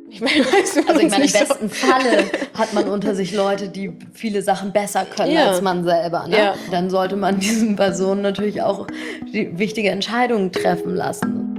Ich meine, weiß man Also ich uns meine, im nicht so. besten Falle hat man unter sich Leute, die viele Sachen besser können Ja. als man selber. Ne? Ja. Dann sollte man diesen Personen natürlich auch die wichtige Entscheidungen treffen lassen.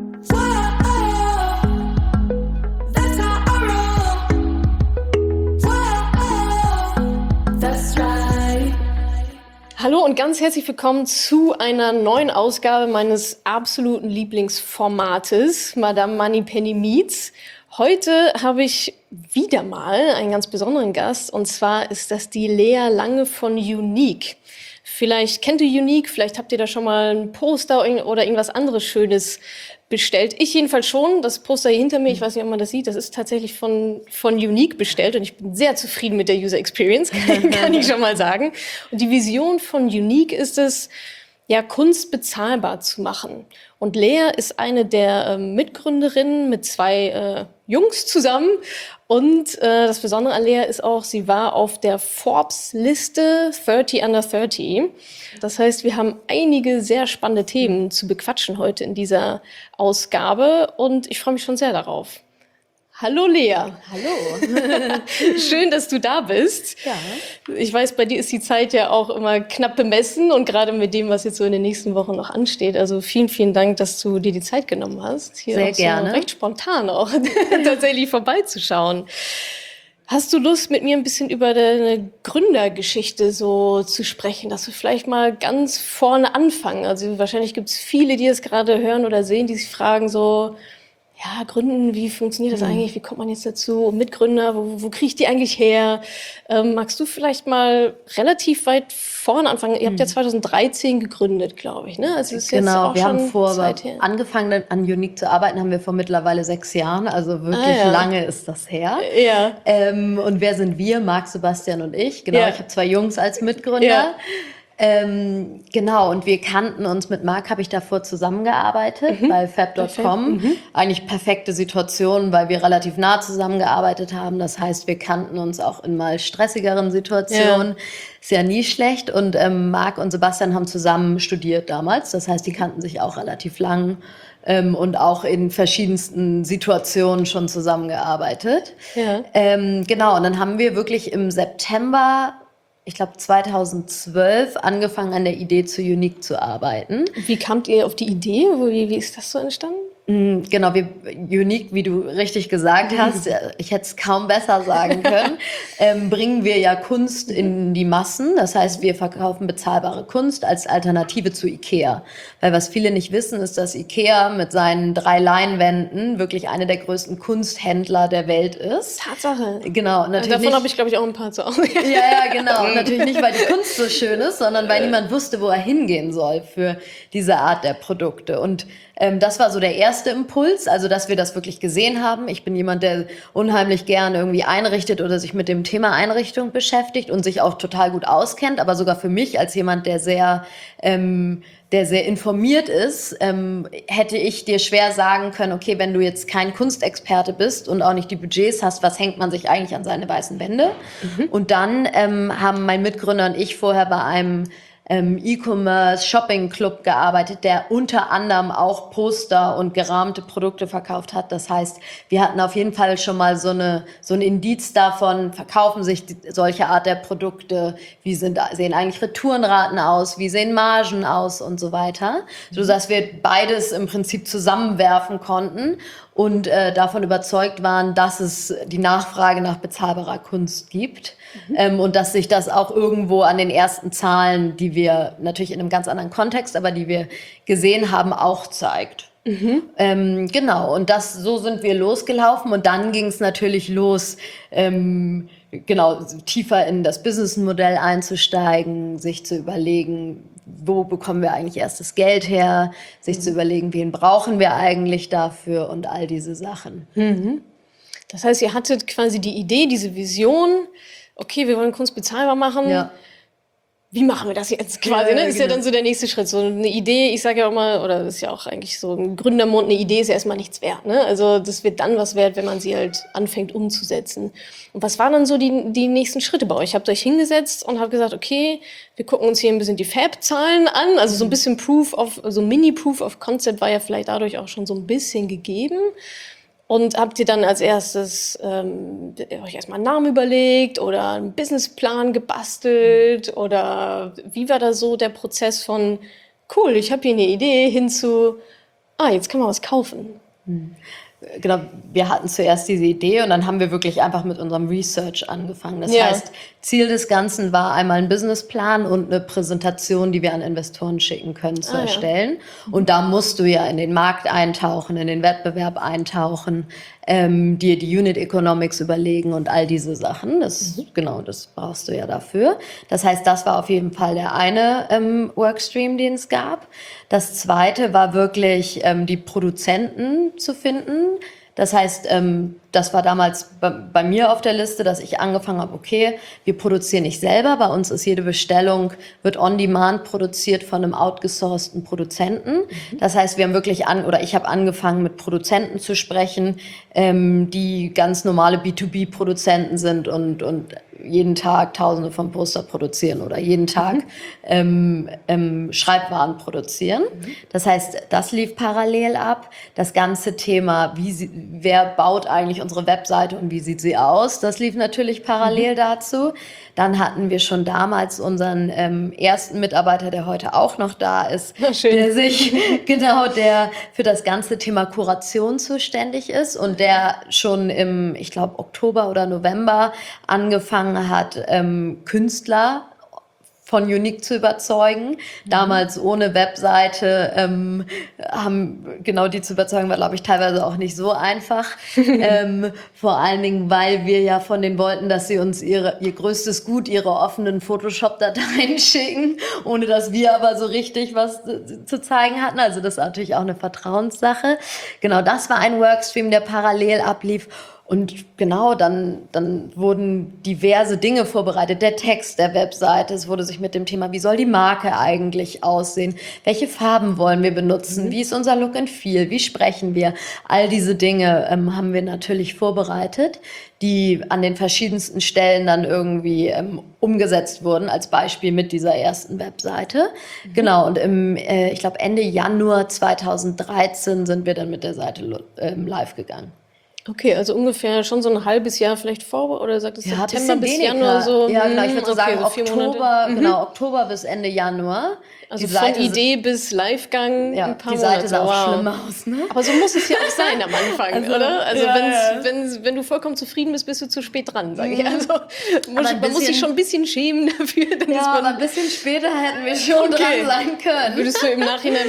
Hallo und ganz herzlich willkommen zu einer neuen Ausgabe meines absoluten Lieblingsformates, Madame Moneypenny Meets. Heute habe ich wieder mal einen ganz besonderen Gast, und zwar ist das die Lea Lange von Younique. Vielleicht kennt ihr Younique, vielleicht habt ihr da schon mal ein Poster oder irgendwas anderes Schönes bestellt. Ich jedenfalls schon. Das Poster hier hinter mir, ich weiß nicht, ob man das sieht, das ist tatsächlich von Younique bestellt und ich bin sehr zufrieden mit der User Experience, kann ich schon mal sagen. Und die Vision von Younique ist es, ja, Kunst bezahlbar zu machen. Und Lea ist eine der Mitgründerinnen mit zwei Jungs zusammen. Und das Besondere an Lea ist auch, sie war auf der Forbes-Liste 30 Under 30. Das heißt, wir haben einige sehr spannende Themen zu bequatschen heute in dieser Ausgabe. Und ich freue mich schon sehr darauf. Hallo Lea. Hallo. Schön, dass du da bist. Ja. Ich weiß, bei dir ist die Zeit ja auch immer knapp bemessen und gerade mit dem, was jetzt so in den nächsten Wochen noch ansteht. Also vielen, vielen Dank, dass du dir die Zeit genommen hast, hier Sehr auch so gerne. recht spontan auch tatsächlich vorbeizuschauen. Hast du Lust, mit mir ein bisschen über deine Gründergeschichte so zu sprechen, dass wir vielleicht mal ganz vorne anfangen? Also wahrscheinlich gibt es viele, die es gerade hören oder sehen, die sich fragen so, ja, gründen, wie funktioniert das eigentlich? Wie kommt man jetzt dazu? Mitgründer, wo kriege ich die eigentlich her? Magst du vielleicht mal relativ weit vorne anfangen? Ihr habt ja 2013 gegründet, glaube ich, ne? Also es ist jetzt Genau, auch wir haben schon Zeit her. angefangen an Younique zu arbeiten, haben wir vor mittlerweile 6 Jahren, also wirklich ja. lange ist das her. Ja. Und wer sind wir? Marc, Sebastian und ich. Genau, Ja. ich habe 2 Jungs als Mitgründer. Ja. Genau, und wir kannten uns, mit Marc habe ich davor zusammengearbeitet bei Fab.com. Eigentlich perfekte Situation, weil wir relativ nah zusammengearbeitet haben. Das heißt, wir kannten uns auch in mal stressigeren Situationen. Ist ja nie schlecht. Und Marc und Sebastian haben zusammen studiert damals. Das heißt, die kannten sich auch relativ lang und auch in verschiedensten Situationen schon zusammengearbeitet. Ja. Genau, und dann haben wir wirklich im September, ich glaube 2012, angefangen an der Idee zu Younique zu arbeiten. Wie kamt ihr auf die Idee? Wie ist das so entstanden? Genau, Younique, wie du richtig gesagt hast, ich hätte es kaum besser sagen können, bringen wir ja Kunst in die Massen. Das heißt, wir verkaufen bezahlbare Kunst als Alternative zu Ikea. Weil was viele nicht wissen, ist, dass Ikea mit seinen 3 Leinwänden wirklich eine der größten Kunsthändler der Welt ist. Tatsache. Genau, natürlich Davon nicht. habe ich, glaube ich, auch ein paar zu Hause. Ja, genau. Und natürlich nicht, weil die Kunst so schön ist, sondern weil niemand wusste, wo er hingehen soll für diese Art der Produkte. Und das war so der erste Impuls, also dass wir das wirklich gesehen haben. Ich bin jemand, der unheimlich gern irgendwie einrichtet oder sich mit dem Thema Einrichtung beschäftigt und sich auch total gut auskennt. Aber sogar für mich als jemand, der sehr informiert ist, hätte ich dir schwer sagen können, okay, wenn du jetzt kein Kunstexperte bist und auch nicht die Budgets hast, was hängt man sich eigentlich an seine weißen Wände? Und dann haben mein Mitgründer und ich vorher bei einem E-Commerce-Shopping-Club gearbeitet, der unter anderem auch Poster und gerahmte Produkte verkauft hat. Das heißt, wir hatten auf jeden Fall schon mal so ein Indiz davon, verkaufen sich solche Art der Produkte, wie sehen eigentlich Retourenraten aus, wie sehen Margen aus und so weiter, sodass wir beides im Prinzip zusammenwerfen konnten und davon überzeugt waren, dass es die Nachfrage nach bezahlbarer Kunst gibt und dass sich das auch irgendwo an den ersten Zahlen, die wir natürlich in einem ganz anderen Kontext, aber die wir gesehen haben, auch zeigt. Genau, und so sind wir losgelaufen und dann ging es natürlich los, genau, tiefer in das Businessmodell einzusteigen, sich zu überlegen, wo bekommen wir eigentlich erst das Geld her, sich zu überlegen, wen brauchen wir eigentlich dafür und all diese Sachen. Das heißt, ihr hattet quasi die Idee, diese Vision, okay, wir wollen Kunst bezahlbar machen. Ja. Wie machen wir das jetzt quasi? Ne? Ist ja genau. dann so der nächste Schritt. So eine Idee, ich sage ja auch mal, oder das ist ja auch eigentlich so ein Gründermund, eine Idee ist ja erstmal nichts wert. Ne? Also das wird dann was wert, wenn man sie halt anfängt umzusetzen. Und was waren dann so die nächsten Schritte bei euch? Habt ihr euch hingesetzt und habt gesagt, okay, wir gucken uns hier ein bisschen die Fab-Zahlen an. Also so ein bisschen Mini-Proof of Concept war ja vielleicht dadurch auch schon so ein bisschen gegeben. Und habt ihr dann als erstes euch erstmal einen Namen überlegt oder einen Businessplan gebastelt? Oder wie war da so der Prozess von, cool, ich habe hier eine Idee, hin zu, jetzt kann man was kaufen? Genau, wir hatten zuerst diese Idee und dann haben wir wirklich einfach mit unserem Research angefangen. Das heißt, Ziel des Ganzen war einmal ein Businessplan und eine Präsentation, die wir an Investoren schicken können, zu erstellen. Und da musst du ja in den Markt eintauchen, in den Wettbewerb eintauchen, dir die Unit Economics überlegen und all diese Sachen. Genau, das brauchst du ja dafür. Das heißt, das war auf jeden Fall der eine Workstream, den es gab. Das zweite war wirklich, die Produzenten zu finden. Das heißt, das war damals bei mir auf der Liste, dass ich angefangen habe, okay, wir produzieren nicht selber. Bei uns ist jede Bestellung, wird on demand produziert von einem outgesourceten Produzenten. Das heißt, wir haben wirklich ich habe angefangen, mit Produzenten zu sprechen, die ganz normale B2B-Produzenten sind und jeden Tag Tausende von Poster produzieren oder jeden Tag Schreibwaren produzieren. Das heißt, das lief parallel ab. Das ganze Thema, wer baut eigentlich unsere Webseite und wie sieht sie aus, das lief natürlich parallel dazu. Dann hatten wir schon damals unseren ersten Mitarbeiter, der heute auch noch da ist, der für das ganze Thema Kuration zuständig ist und der schon im, ich glaube, Oktober oder November angefangen hat, Künstler von Unique zu überzeugen. Damals ohne Webseite, die zu überzeugen war, glaube ich, teilweise auch nicht so einfach. Vor allen Dingen, weil wir ja von denen wollten, dass sie uns ihr größtes Gut, ihre offenen Photoshop-Dateien schicken, ohne dass wir aber so richtig was zu zeigen hatten. Also das ist natürlich auch eine Vertrauenssache. Genau, das war ein Workstream, der parallel ablief. Und genau, dann wurden diverse Dinge vorbereitet. Der Text der Webseite, es wurde sich mit dem Thema, wie soll die Marke eigentlich aussehen? Welche Farben wollen wir benutzen? Wie ist unser Look and Feel? Wie sprechen wir? All diese Dinge haben wir natürlich vorbereitet, die an den verschiedensten Stellen dann irgendwie umgesetzt wurden, als Beispiel mit dieser ersten Webseite. Genau, und ich glaube Ende Januar 2013 sind wir dann mit der Seite live gegangen. Okay, also ungefähr schon so ein halbes Jahr vielleicht vor, oder sagt es September bis weniger. Januar so? Ja, genau, ich würde so sagen so 4 Monate. Oktober bis Ende Januar. Also von Idee bis Livegang ein paar Monate. Die Seite sah auch schlimm aus, ne? Aber so muss es ja auch sein am Anfang, oder? Also wenn du vollkommen zufrieden bist, bist du zu spät dran, sage ich. Also man muss sich schon ein bisschen schämen dafür. Aber ein bisschen später hätten wir schon dran sein können. Würdest du im Nachhinein,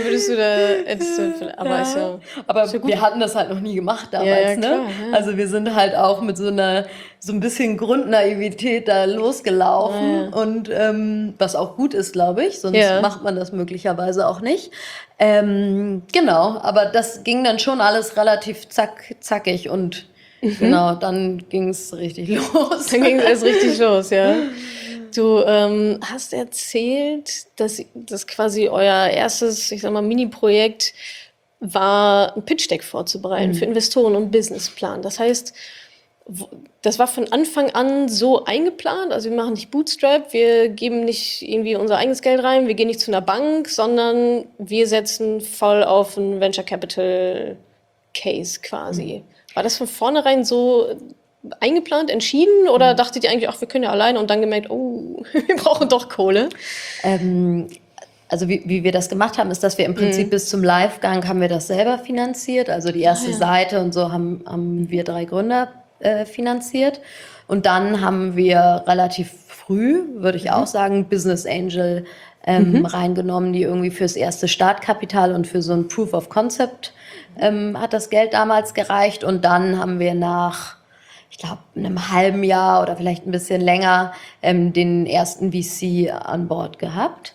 aber wir hatten das halt noch nie gemacht damals, ne? Klar, ja. Also wir sind halt auch mit so ein bisschen Grundnaivität da losgelaufen und was auch gut ist, glaube ich, sonst macht man das möglicherweise auch nicht. Genau, aber das ging dann schon alles relativ zackig und genau, dann ging es richtig los. Dann ging es erst richtig los, ja. Du hast erzählt, dass quasi euer erstes, ich sag mal, Mini-Projekt war, ein Pitch-Deck vorzubereiten für Investoren und Businessplan. Das heißt, das war von Anfang an so eingeplant, also wir machen nicht Bootstrap, wir geben nicht irgendwie unser eigenes Geld rein, wir gehen nicht zu einer Bank, sondern wir setzen voll auf einen Venture Capital Case quasi. War das von vornherein so eingeplant, entschieden oder dachtet ihr eigentlich, ach, wir können ja alleine und dann gemerkt, oh, wir brauchen doch Kohle? Also wie wir das gemacht haben, ist, dass wir im Prinzip bis zum Livegang haben wir das selber finanziert. Also die erste Seite und so haben wir 3 Gründer finanziert. Und dann haben wir relativ früh, würde ich auch sagen, Business Angel reingenommen, die irgendwie fürs erste Startkapital und für so ein Proof of Concept hat das Geld damals gereicht. Und dann haben wir nach, ich glaube, einem halben Jahr oder vielleicht ein bisschen länger den ersten VC an Bord gehabt.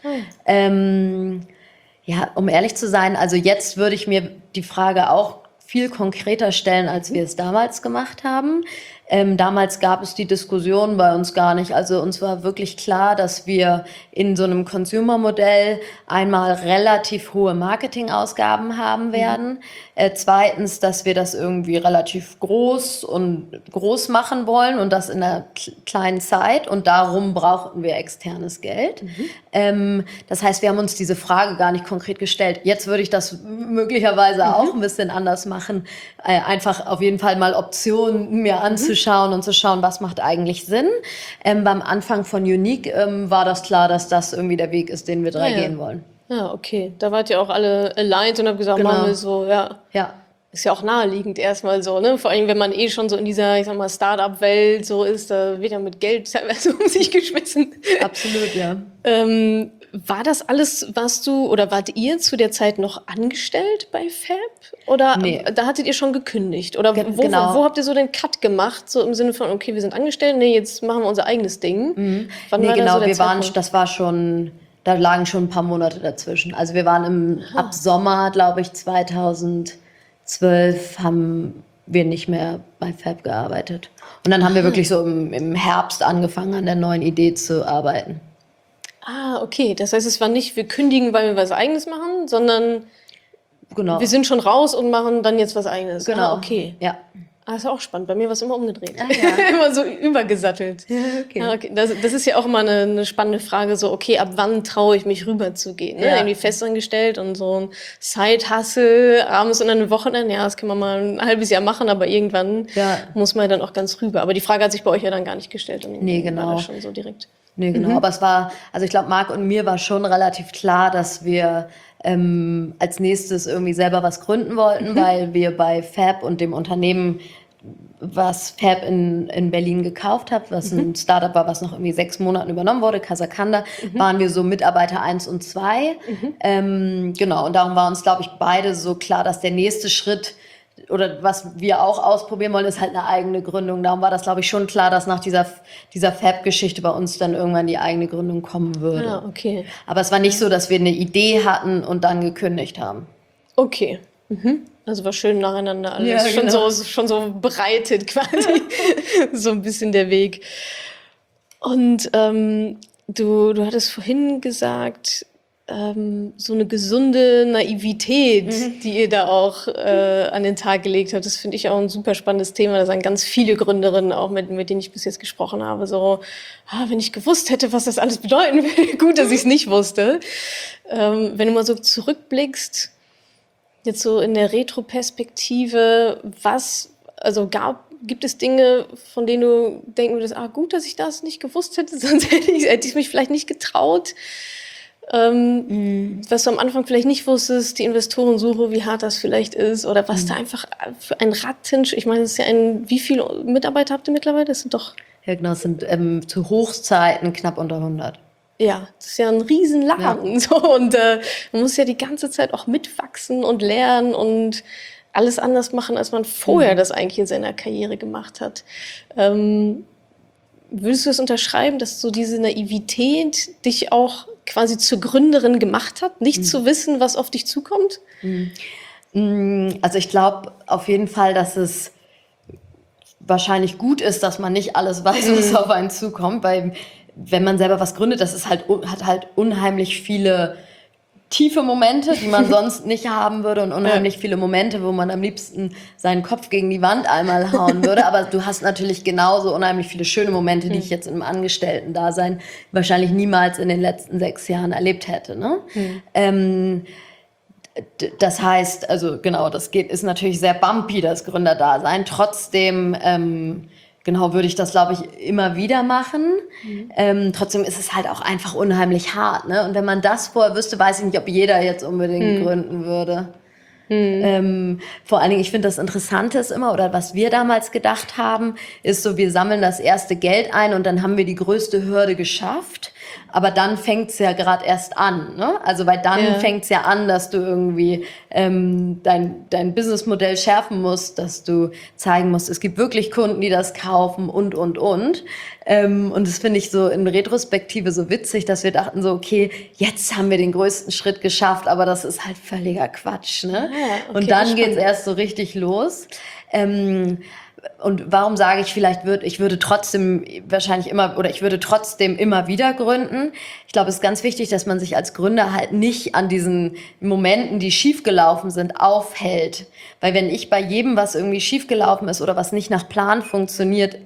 Ja, um ehrlich zu sein, also jetzt würde ich mir die Frage auch viel konkreter stellen, als wir es damals gemacht haben. Damals gab es die Diskussion bei uns gar nicht. Also uns war wirklich klar, dass wir in so einem Consumer-Modell einmal relativ hohe Marketingausgaben haben werden. Zweitens, dass wir das irgendwie relativ groß machen wollen und das in einer kleinen Zeit. Und darum brauchten wir externes Geld. Das heißt, wir haben uns diese Frage gar nicht konkret gestellt. Jetzt würde ich das möglicherweise auch ein bisschen anders machen. Einfach auf jeden Fall mal Optionen mir anzuschauen und zu schauen, was macht eigentlich Sinn. Beim Anfang von Unique war das klar, dass das irgendwie der Weg ist, den wir gehen wollen. Ja, okay. Da wart ihr auch alle aligned und habt gesagt, machen wir so, ja. Ist ja auch naheliegend erstmal so, ne? Vor allem, wenn man schon so in dieser, ich sag mal, Start-up-Welt so ist, da wird ja mit Geld teilweise um sich geschmissen. Absolut, ja. War das alles, wart ihr zu der Zeit noch angestellt bei Fab? Oder da hattet ihr schon gekündigt? Oder wo habt ihr so den Cut gemacht? So im Sinne von, okay, wir sind angestellt, jetzt machen wir unser eigenes Ding. Wann war genau, so der Zeitpunkt? das war schon, da lagen schon ein paar Monate dazwischen. Also wir waren ab Sommer, glaube ich, 2012 haben wir nicht mehr bei Fab gearbeitet. Und dann haben wir wirklich so im Herbst angefangen, an der neuen Idee zu arbeiten. Ah, okay. Das heißt, es war nicht, wir kündigen, weil wir was Eigenes machen, sondern wir sind schon raus und machen dann jetzt was Eigenes. Genau. Ah, okay. Ja. Ah, ist auch spannend. Bei mir war es immer umgedreht. Ah, ja. Immer so übergesattelt. Ja, okay. Ah, okay. Das ist ja auch immer eine spannende Frage, so, okay, ab wann traue ich mich rüber zu gehen? Ne? Ja. Irgendwie festangestellt und so ein Side-Hustle abends und an den Wochenenden, das kann man mal ein halbes Jahr machen, aber irgendwann muss man dann auch ganz rüber. Aber die Frage hat sich bei euch ja dann gar nicht gestellt. Nee, genau. War das schon so direkt. Nee, genau. Aber es war, also ich glaube, Marc und mir war schon relativ klar, dass wir als nächstes irgendwie selber was gründen wollten, weil wir bei Fab und dem Unternehmen, was Fab in Berlin gekauft hat, was ein Startup war, was noch irgendwie 6 Monaten übernommen wurde, Casacanda, waren wir so Mitarbeiter 1 und 2. Genau, und darum war uns, glaube ich, beide so klar, dass der nächste Schritt oder was wir auch ausprobieren wollen, ist halt eine eigene Gründung. Darum war das, glaube ich, schon klar, dass nach dieser Fab-Geschichte bei uns dann irgendwann die eigene Gründung kommen würde. Ah, okay. Aber es war nicht so, dass wir eine Idee hatten und dann gekündigt haben. Okay. Also war schön nacheinander alles. Ja, genau. Schon so bereitet quasi. So ein bisschen der Weg. Und du hattest vorhin gesagt, so eine gesunde Naivität, die ihr da auch an den Tag gelegt habt. Das finde ich auch ein super spannendes Thema. Da sagen ganz viele Gründerinnen, auch mit denen ich bis jetzt gesprochen habe, so, wenn ich gewusst hätte, was das alles bedeuten würde, gut, dass ich es nicht wusste. Wenn du mal so zurückblickst, jetzt so in der Retro-Perspektive, gibt es Dinge, von denen du denken würdest, gut, dass ich das nicht gewusst hätte, sonst hätte ich mich vielleicht nicht getraut. Was du am Anfang vielleicht nicht wusstest, die Investorensuche, wie hart das vielleicht ist, oder was da einfach für ein ich meine, es ist ja wie viele Mitarbeiter habt ihr mittlerweile? Das sind doch... Ja, genau, es sind zu Hochzeiten knapp unter 100. Ja, das ist ja ein Riesenladen. Ja. So, und man muss ja die ganze Zeit auch mitwachsen und lernen und alles anders machen, als man vorher das eigentlich in seiner Karriere gemacht hat. Würdest du es unterschreiben, dass so diese Naivität dich auch quasi zur Gründerin gemacht hat, nicht zu wissen, was auf dich zukommt? Also ich glaube auf jeden Fall, dass es wahrscheinlich gut ist, dass man nicht alles weiß, was auf einen zukommt, weil wenn man selber was gründet, das ist hat halt unheimlich viele tiefe Momente, die man sonst nicht haben würde und unheimlich viele Momente, wo man am liebsten seinen Kopf gegen die Wand einmal hauen würde. Aber du hast natürlich genauso unheimlich viele schöne Momente, die ich jetzt im Angestellten-Dasein wahrscheinlich niemals in den letzten 6 Jahren erlebt hätte. Ne? Das heißt, also genau, ist natürlich sehr bumpy, das Gründerdasein. Trotzdem würde ich das, glaube ich, immer wieder machen. Trotzdem ist es halt auch einfach unheimlich hart. Ne? Und wenn man das vorher wüsste, weiß ich nicht, ob jeder jetzt unbedingt gründen würde. Vor allen Dingen, ich finde das Interessante ist immer, oder was wir damals gedacht haben, ist so, wir sammeln das erste Geld ein und dann haben wir die größte Hürde geschafft. Aber dann fängt's ja gerade erst an, ne? Also weil dann fängt's ja an, dass du irgendwie dein Businessmodell schärfen musst, dass du zeigen musst, es gibt wirklich Kunden, die das kaufen und. Und das finde ich so in Retrospektive so witzig, dass wir dachten so, okay, jetzt haben wir den größten Schritt geschafft, aber das ist halt völliger Quatsch, ne? Okay, und dann geht's erst so richtig los. Und warum sage ich ich würde trotzdem immer wieder gründen? Ich glaube, es ist ganz wichtig, dass man sich als Gründer halt nicht an diesen Momenten, die schiefgelaufen sind, aufhält. Weil wenn ich bei jedem, was irgendwie schiefgelaufen ist oder was nicht nach Plan funktioniert,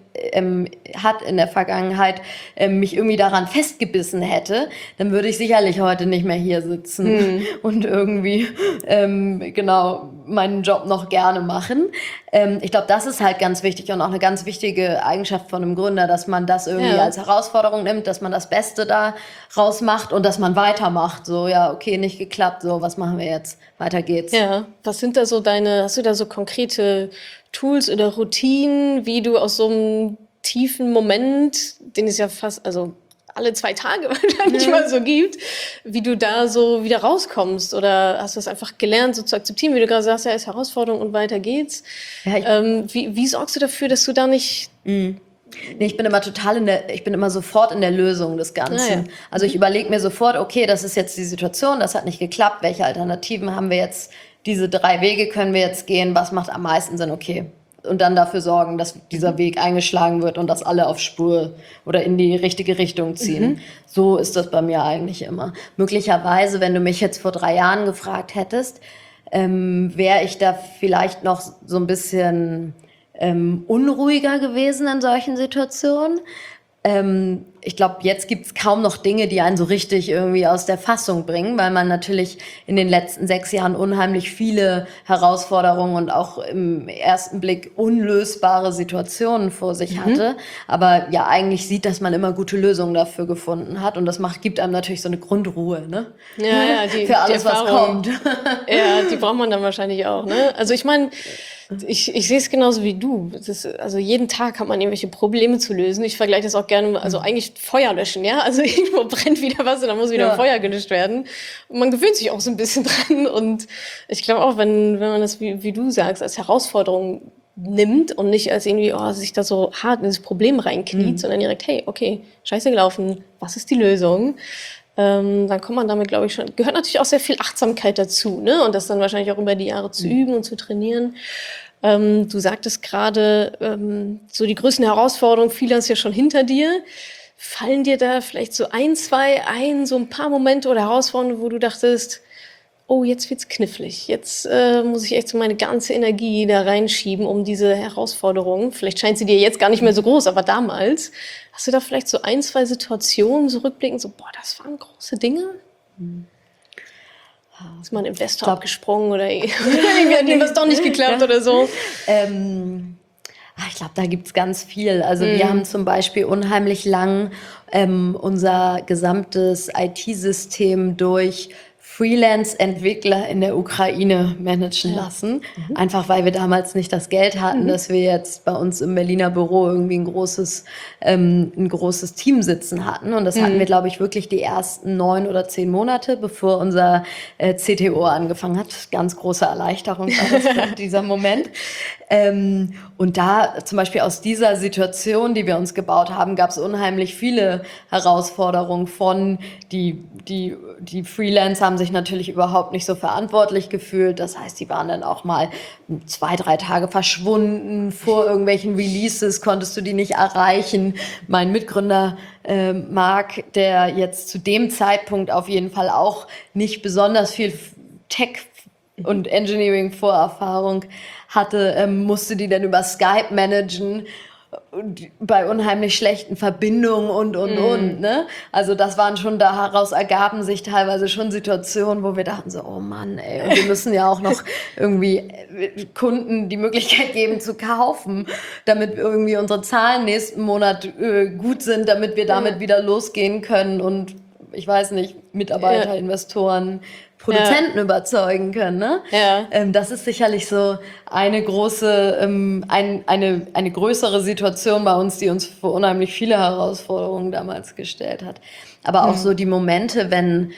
hat in der Vergangenheit, mich irgendwie daran festgebissen hätte, dann würde ich sicherlich heute nicht mehr hier sitzen und irgendwie genau meinen Job noch gerne machen. Ich glaube, das ist halt ganz wichtig und auch eine ganz wichtige Eigenschaft von einem Gründer, dass man das irgendwie als Herausforderung nimmt, dass man das Beste da rausmacht und dass man weitermacht. So, ja, okay, nicht geklappt, so, was machen wir jetzt? Weiter geht's. Ja, was sind da so hast du da so konkrete Tools oder Routinen, wie du aus so einem tiefen Moment, den es ja fast, also alle 2 Tage wahrscheinlich mal so gibt, wie du da so wieder rauskommst? Oder hast du es einfach gelernt, so zu akzeptieren, wie du gerade sagst, ja, ist Herausforderung und weiter geht's? Ja, wie sorgst du dafür, dass du da nicht... Nee, ich bin immer sofort in der Lösung des Ganzen. Ja. Also ich überlege mir sofort, okay, das ist jetzt die Situation, das hat nicht geklappt, welche Alternativen haben wir jetzt, diese 3 Wege können wir jetzt gehen, was macht am meisten Sinn, okay. Und dann dafür sorgen, dass dieser Weg eingeschlagen wird und dass alle auf Spur oder in die richtige Richtung ziehen. So ist das bei mir eigentlich immer. Möglicherweise, wenn du mich jetzt vor 3 Jahren gefragt hättest, wäre ich da vielleicht noch so ein bisschen unruhiger gewesen in solchen Situationen. Ich glaube, jetzt gibt's kaum noch Dinge, die einen so richtig irgendwie aus der Fassung bringen, weil man natürlich in den letzten 6 Jahren unheimlich viele Herausforderungen und auch im ersten Blick unlösbare Situationen vor sich hatte. Aber ja, eigentlich sieht, dass man immer gute Lösungen dafür gefunden hat. Und das gibt einem natürlich so eine Grundruhe, ne? Ja, für alles, was kommt. Ja, die braucht man dann wahrscheinlich auch, ne? Also ich meine, ich sehe es genauso wie du. Also jeden Tag hat man irgendwelche Probleme zu lösen. Ich vergleiche das auch gerne, also eigentlich Feuer löschen, ja? Also irgendwo brennt wieder was und dann muss wieder Feuer gelöscht werden. Und man gewöhnt sich auch so ein bisschen dran. Und ich glaube auch, wenn man das, wie du sagst, als Herausforderung nimmt und nicht als irgendwie, sich da so hart in dieses Problem reinkniet, sondern direkt, hey, okay, scheiße gelaufen, was ist die Lösung? Dann kommt man damit, glaube ich, schon, gehört natürlich auch sehr viel Achtsamkeit dazu, ne? Und das dann wahrscheinlich auch über die Jahre zu üben und zu trainieren. Du sagtest gerade, so die größten Herausforderungen, viele ist ja schon hinter dir. Fallen dir da vielleicht so so ein paar Momente oder Herausforderungen, wo du dachtest, oh, jetzt wird's knifflig. Jetzt muss ich echt so meine ganze Energie da reinschieben, um diese Herausforderung. Vielleicht scheint sie dir jetzt gar nicht mehr so groß, aber damals. Hast du da vielleicht so 2 Situationen so rückblickend, so, boah, das waren große Dinge? Ist mal ein Investor abgesprungen oder irgendwie hat ihm das doch nicht geklappt oder so? Ich glaube, da gibt's ganz viel. Also wir haben zum Beispiel unheimlich lang unser gesamtes IT-System durch Freelance-Entwickler in der Ukraine managen lassen. Einfach weil wir damals nicht das Geld hatten, dass wir jetzt bei uns im Berliner Büro irgendwie ein großes Team sitzen hatten. Und das hatten wir, glaube ich, wirklich die ersten 9 oder 10 Monate, bevor unser CTO angefangen hat. Ganz große Erleichterung war das dieser Moment. Und da zum Beispiel aus dieser Situation, die wir uns gebaut haben, gab es unheimlich viele Herausforderungen von die Freelancer haben sich natürlich überhaupt nicht so verantwortlich gefühlt. Das heißt, die waren dann auch mal 2, 3 Tage verschwunden. Vor irgendwelchen Releases konntest du die nicht erreichen. Mein Mitgründer Marc, der jetzt zu dem Zeitpunkt auf jeden Fall auch nicht besonders viel Tech und Engineering-Vorerfahrung hatte, musste die dann über Skype managen bei unheimlich schlechten Verbindungen und, ne? Also das waren schon, daraus ergaben sich teilweise schon Situationen, wo wir dachten so, oh Mann, ey, und wir müssen ja auch noch irgendwie Kunden die Möglichkeit geben zu kaufen, damit irgendwie unsere Zahlen nächsten Monat gut sind, damit wir damit wieder losgehen können und ich weiß nicht, Mitarbeiter, Investoren, Produzenten überzeugen können, ne? Ja. Das ist sicherlich so eine große, eine größere Situation bei uns, die uns vor unheimlich viele Herausforderungen damals gestellt hat. Aber auch so die Momente, wenn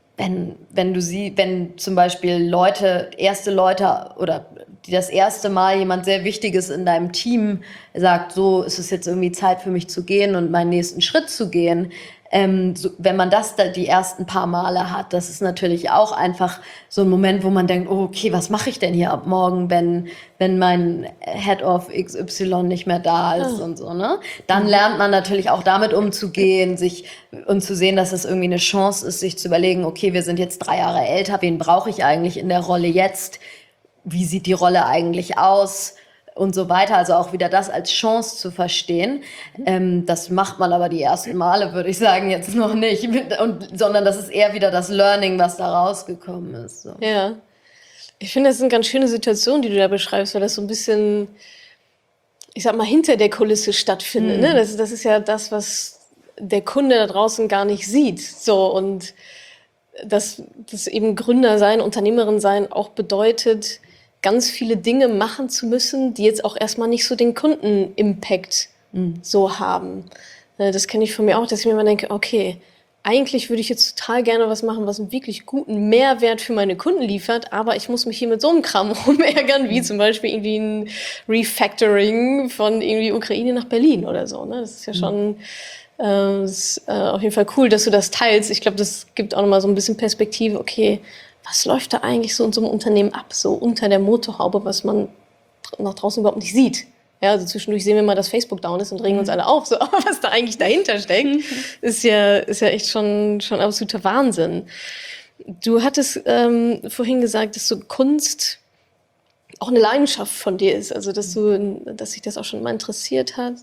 zum Beispiel erste Leute oder das erste Mal jemand sehr Wichtiges in deinem Team sagt, so ist es jetzt irgendwie Zeit für mich zu gehen und meinen nächsten Schritt zu gehen, wenn man das da die ersten paar Male hat, das ist natürlich auch einfach so ein Moment, wo man denkt, oh, okay, was mache ich denn hier ab morgen, wenn mein Head of XY nicht mehr da ist und so, ne? Dann lernt man natürlich auch damit umzugehen, und zu sehen, dass es irgendwie eine Chance ist, sich zu überlegen, okay, wir sind jetzt 3 Jahre älter, wen brauche ich eigentlich in der Rolle jetzt? Wie sieht die Rolle eigentlich aus? Und so weiter, also auch wieder das als Chance zu verstehen. Das macht man aber die ersten Male, würde ich sagen, jetzt noch nicht, sondern das ist eher wieder das Learning, was da rausgekommen ist. So. Ja, ich finde, das ist eine ganz schöne Situation, die du da beschreibst, weil das so ein bisschen, ich sag mal, hinter der Kulisse stattfindet. Ne? Das ist ja das, was der Kunde da draußen gar nicht sieht. So, und dass eben Gründer sein, Unternehmerin sein auch bedeutet, ganz viele Dinge machen zu müssen, die jetzt auch erstmal nicht so den Kunden-Impact so haben. Das kenne ich von mir auch, dass ich mir immer denke, okay, eigentlich würde ich jetzt total gerne was machen, was einen wirklich guten Mehrwert für meine Kunden liefert, aber ich muss mich hier mit so einem Kram rumärgern, wie zum Beispiel irgendwie ein Refactoring von irgendwie Ukraine nach Berlin oder so. Ne? Das ist ja schon auf jeden Fall cool, dass du das teilst. Ich glaube, das gibt auch nochmal so ein bisschen Perspektive, okay, was läuft da eigentlich so in so einem Unternehmen ab, so unter der Motorhaube, was man nach draußen überhaupt nicht sieht. Ja, also zwischendurch sehen wir mal, dass Facebook down ist und regen uns alle auf, so, aber was da eigentlich dahinter steckt, ist ja echt schon absoluter Wahnsinn. Du hattest vorhin gesagt, dass so Kunst auch eine Leidenschaft von dir ist, also dass sich das auch schon immer interessiert hat,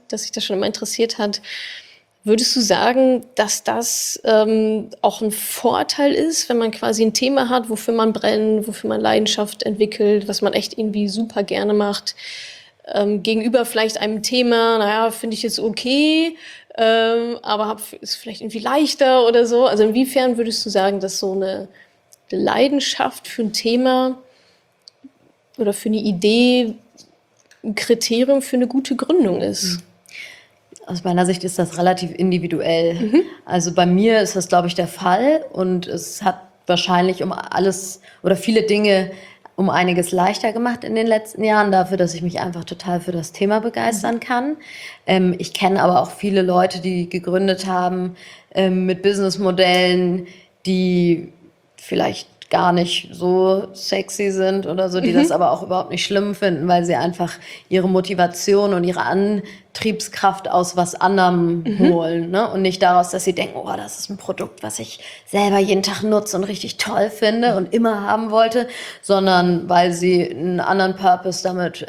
Würdest du sagen, dass das auch ein Vorteil ist, wenn man quasi ein Thema hat, wofür man brennt, wofür man Leidenschaft entwickelt, was man echt irgendwie super gerne macht, gegenüber vielleicht einem Thema, naja, finde ich jetzt okay, aber ist vielleicht irgendwie leichter oder so? Also inwiefern würdest du sagen, dass so eine Leidenschaft für ein Thema oder für eine Idee ein Kriterium für eine gute Gründung ist? Aus meiner Sicht ist das relativ individuell. Also bei mir ist das, glaube ich, der Fall und es hat wahrscheinlich um alles oder viele Dinge um einiges leichter gemacht in den letzten Jahren, dafür, dass ich mich einfach total für das Thema begeistern kann. Ich kenne aber auch viele Leute, die gegründet haben mit Businessmodellen, die vielleicht gar nicht so sexy sind oder so, die das aber auch überhaupt nicht schlimm finden, weil sie einfach ihre Motivation und ihre Antriebskraft aus was anderem holen, ne? Und nicht daraus, dass sie denken, oh, das ist ein Produkt, was ich selber jeden Tag nutze und richtig toll finde und immer haben wollte, sondern weil sie einen anderen Purpose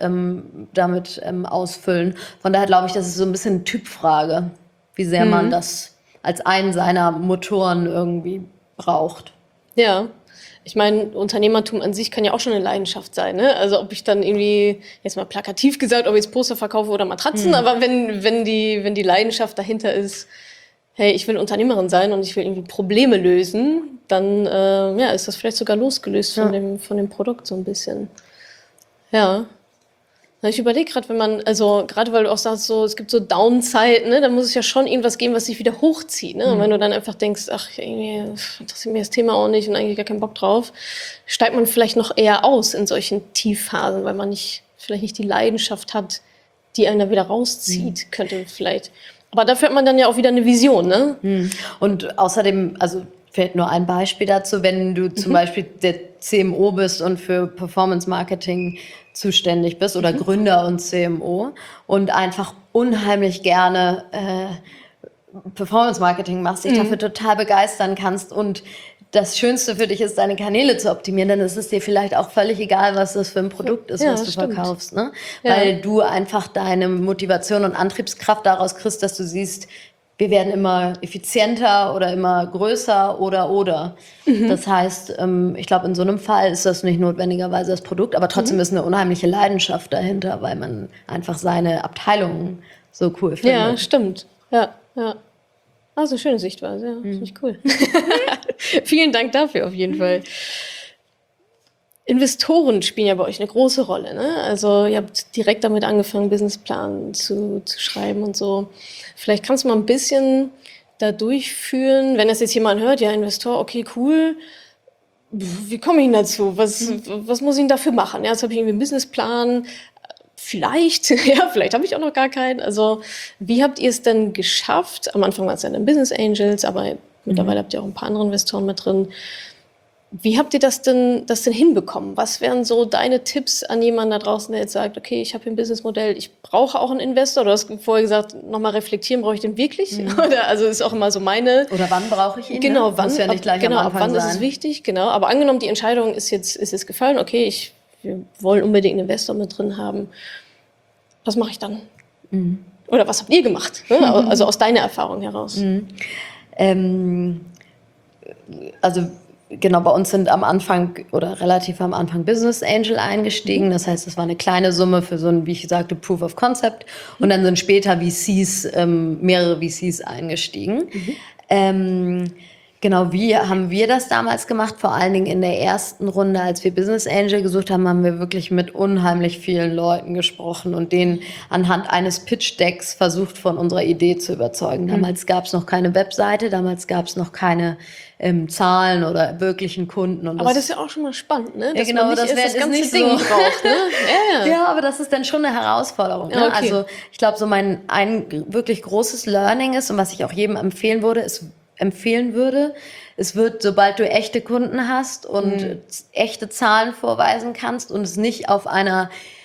damit ausfüllen. Von daher glaube ich, das ist so ein bisschen eine Typfrage, wie sehr man das als einen seiner Motoren irgendwie braucht. Ja. Ich meine, Unternehmertum an sich kann ja auch schon eine Leidenschaft sein, ne? Also ob ich dann irgendwie, jetzt mal plakativ gesagt, ob ich jetzt Poster verkaufe oder Matratzen, aber wenn die Leidenschaft dahinter ist, hey, ich will Unternehmerin sein und ich will irgendwie Probleme lösen, dann ist das vielleicht sogar losgelöst von dem Produkt so ein bisschen. Ja. Ich überlege gerade, wenn man, also gerade weil du auch sagst, so es gibt so Downside, ne, da muss es ja schon irgendwas geben, was sich wieder hochzieht, ne? Und wenn du dann einfach denkst, ach, irgendwie interessiert mich das Thema auch nicht und eigentlich gar keinen Bock drauf, steigt man vielleicht noch eher aus in solchen Tiefphasen, weil man vielleicht nicht die Leidenschaft hat, die einen da wieder rauszieht, könnte vielleicht. Aber dafür hat man dann ja auch wieder eine Vision, ne? Und außerdem, also fällt nur ein Beispiel dazu, wenn du zum Beispiel der CMO bist und für Performance Marketing zuständig bist oder Gründer und CMO und einfach unheimlich gerne Performance Marketing machst, dich dafür total begeistern kannst und das Schönste für dich ist, deine Kanäle zu optimieren, dann ist es dir vielleicht auch völlig egal, was das für ein Produkt ist, was du verkaufst, ne? Ja. Weil du einfach deine Motivation und Antriebskraft daraus kriegst, dass du siehst, wir werden immer effizienter oder immer größer oder. Das heißt, ich glaube, in so einem Fall ist das nicht notwendigerweise das Produkt, aber trotzdem ist eine unheimliche Leidenschaft dahinter, weil man einfach seine Abteilung so cool findet. Ja, stimmt. Ja. Also schöne Sichtweise, ja. Finde ich cool. Vielen Dank dafür auf jeden Fall. Investoren spielen ja bei euch eine große Rolle, ne? Also ihr habt direkt damit angefangen, Businessplan zu schreiben und so. Vielleicht kannst du mal ein bisschen da durchführen, wenn das jetzt jemand hört, ja, Investor, okay, cool. Wie komme ich denn dazu? Was muss ich denn dafür machen? Ja, jetzt habe ich irgendwie einen Businessplan. vielleicht, ja, vielleicht habe ich auch noch gar keinen. Also wie habt ihr es denn geschafft? Am Anfang waren es ja dann Business Angels, aber mittlerweile habt ihr auch ein paar andere Investoren mit drin. Wie habt ihr das denn hinbekommen? Was wären so deine Tipps an jemanden da draußen, der jetzt sagt, okay, ich habe hier ein Businessmodell, ich brauche auch einen Investor? Du hast vorher gesagt, nochmal reflektieren, brauche ich den wirklich? Oder, also ist auch immer so meine... Oder wann brauche ich ihn? Genau, wann, muss ja nicht gleich am Anfang wann sein. ist es wichtig? Genau, aber angenommen, die Entscheidung ist jetzt gefallen, okay, wir wollen unbedingt einen Investor mit drin haben. Was mache ich dann? Oder was habt ihr gemacht? Ne? Also aus deiner Erfahrung heraus. Also genau, bei uns sind am Anfang oder relativ am Anfang Business Angel eingestiegen. Das heißt, das war eine kleine Summe für so ein, wie ich sagte, Proof of Concept. Und dann sind später VCs, mehrere VCs eingestiegen. Genau, wie haben wir das damals gemacht? Vor allen Dingen in der ersten Runde, als wir Business Angel gesucht haben, haben wir wirklich mit unheimlich vielen Leuten gesprochen und denen anhand eines Pitch-Decks versucht, von unserer Idee zu überzeugen. Damals gab es noch keine Webseite, damals gab es noch keine Zahlen oder wirklichen Kunden. Und Aber das ist ja auch schon mal spannend, ne? Ja, genau, man nicht das erst das ganze nicht Ding so braucht, ne? Ja, aber das ist dann schon eine Herausforderung. Ne? Okay. Also ich glaube, so ein wirklich großes Learning ist und was ich auch jedem empfehlen würde, es wird, sobald du echte Kunden hast und echte Zahlen vorweisen kannst und es nicht auf einem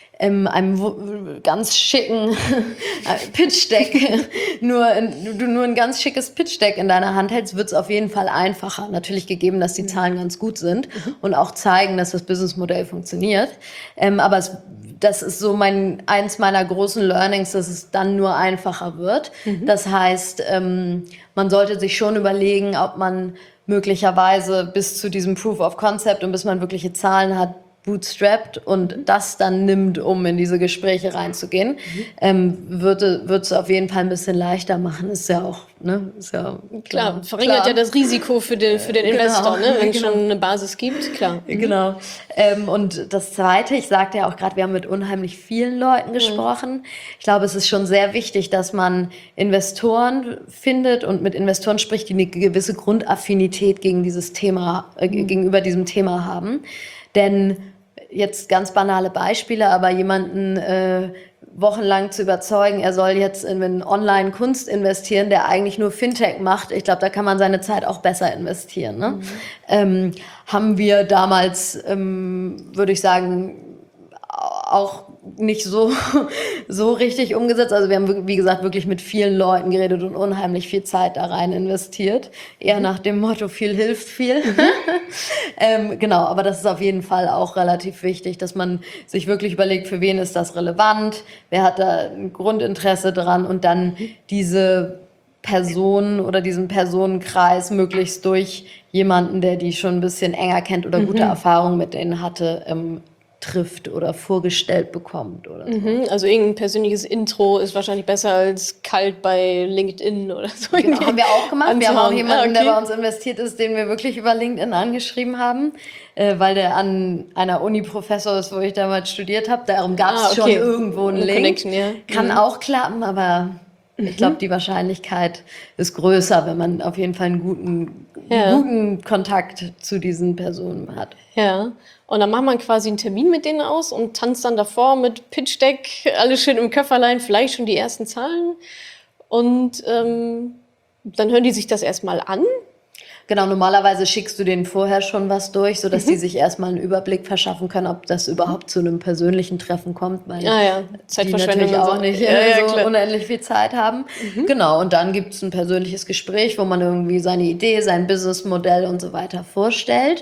ganz schicken Pitch-Deck, du nur ein ganz schickes Pitch-Deck in deiner Hand hältst, wird es auf jeden Fall einfacher. Natürlich gegeben, dass die Zahlen ganz gut sind und auch zeigen, dass das Businessmodell funktioniert. Aber das ist so eins meiner großen Learnings, dass es dann nur einfacher wird. Das heißt, man sollte sich schon überlegen, ob man möglicherweise bis zu diesem Proof of Concept und bis man wirkliche Zahlen hat, bootstrapped und das dann nimmt, um in diese Gespräche reinzugehen, wird es auf jeden Fall ein bisschen leichter machen. Ist ja auch, ne? Ist ja klar, verringert ja das Risiko für den Investor, ne? Wenn es schon eine Basis gibt, klar. Genau. Und das Zweite, ich sagte ja auch gerade, wir haben mit unheimlich vielen Leuten gesprochen. Ich glaube, es ist schon sehr wichtig, dass man Investoren findet und mit Investoren spricht, die eine gewisse Grundaffinität gegen dieses Thema, gegenüber diesem Thema haben. Denn jetzt ganz banale Beispiele, aber jemanden wochenlang zu überzeugen, er soll jetzt in Online-Kunst investieren, der eigentlich nur Fintech macht, ich glaube, da kann man seine Zeit auch besser investieren. Ne? Haben wir damals, würde ich sagen, auch nicht so richtig umgesetzt. Also wir haben, wie gesagt, wirklich mit vielen Leuten geredet und unheimlich viel Zeit da rein investiert. Eher nach dem Motto, viel hilft viel. Genau, aber das ist auf jeden Fall auch relativ wichtig, dass man sich wirklich überlegt, für wen ist das relevant, wer hat da ein Grundinteresse dran und dann diese Person oder diesen Personenkreis möglichst durch jemanden, der die schon ein bisschen enger kennt oder gute Erfahrungen mit denen hatte, trifft oder vorgestellt bekommt oder so. Also irgendein persönliches Intro ist wahrscheinlich besser als kalt bei LinkedIn oder so. Genau, haben wir auch gemacht. Wir haben auch jemanden, okay. der bei uns investiert ist, den wir wirklich über LinkedIn angeschrieben haben, weil der an einer Uni-Professor ist, wo ich damals studiert habe. Darum gab es schon irgendwo einen Link. Connection, ja. Kann auch klappen, aber ich glaube, die Wahrscheinlichkeit ist größer, wenn man auf jeden Fall einen guten Kontakt zu diesen Personen hat. Ja, und dann macht man quasi einen Termin mit denen aus und tanzt dann davor mit Pitch-Deck, alles schön im Köfferlein, vielleicht schon die ersten Zahlen. Und dann hören die sich das erstmal an. Genau, normalerweise schickst du denen vorher schon was durch, sodass die sich erstmal einen Überblick verschaffen können, ob das überhaupt zu einem persönlichen Treffen kommt, weil Zeitverschwendung die natürlich auch nicht klar. unendlich viel Zeit haben. Genau, und dann gibt es ein persönliches Gespräch, wo man irgendwie seine Idee, sein Businessmodell und so weiter vorstellt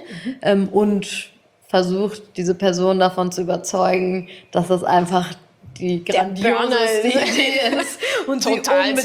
und versucht, diese Person davon zu überzeugen, dass das einfach die grandioseste Idee ist und total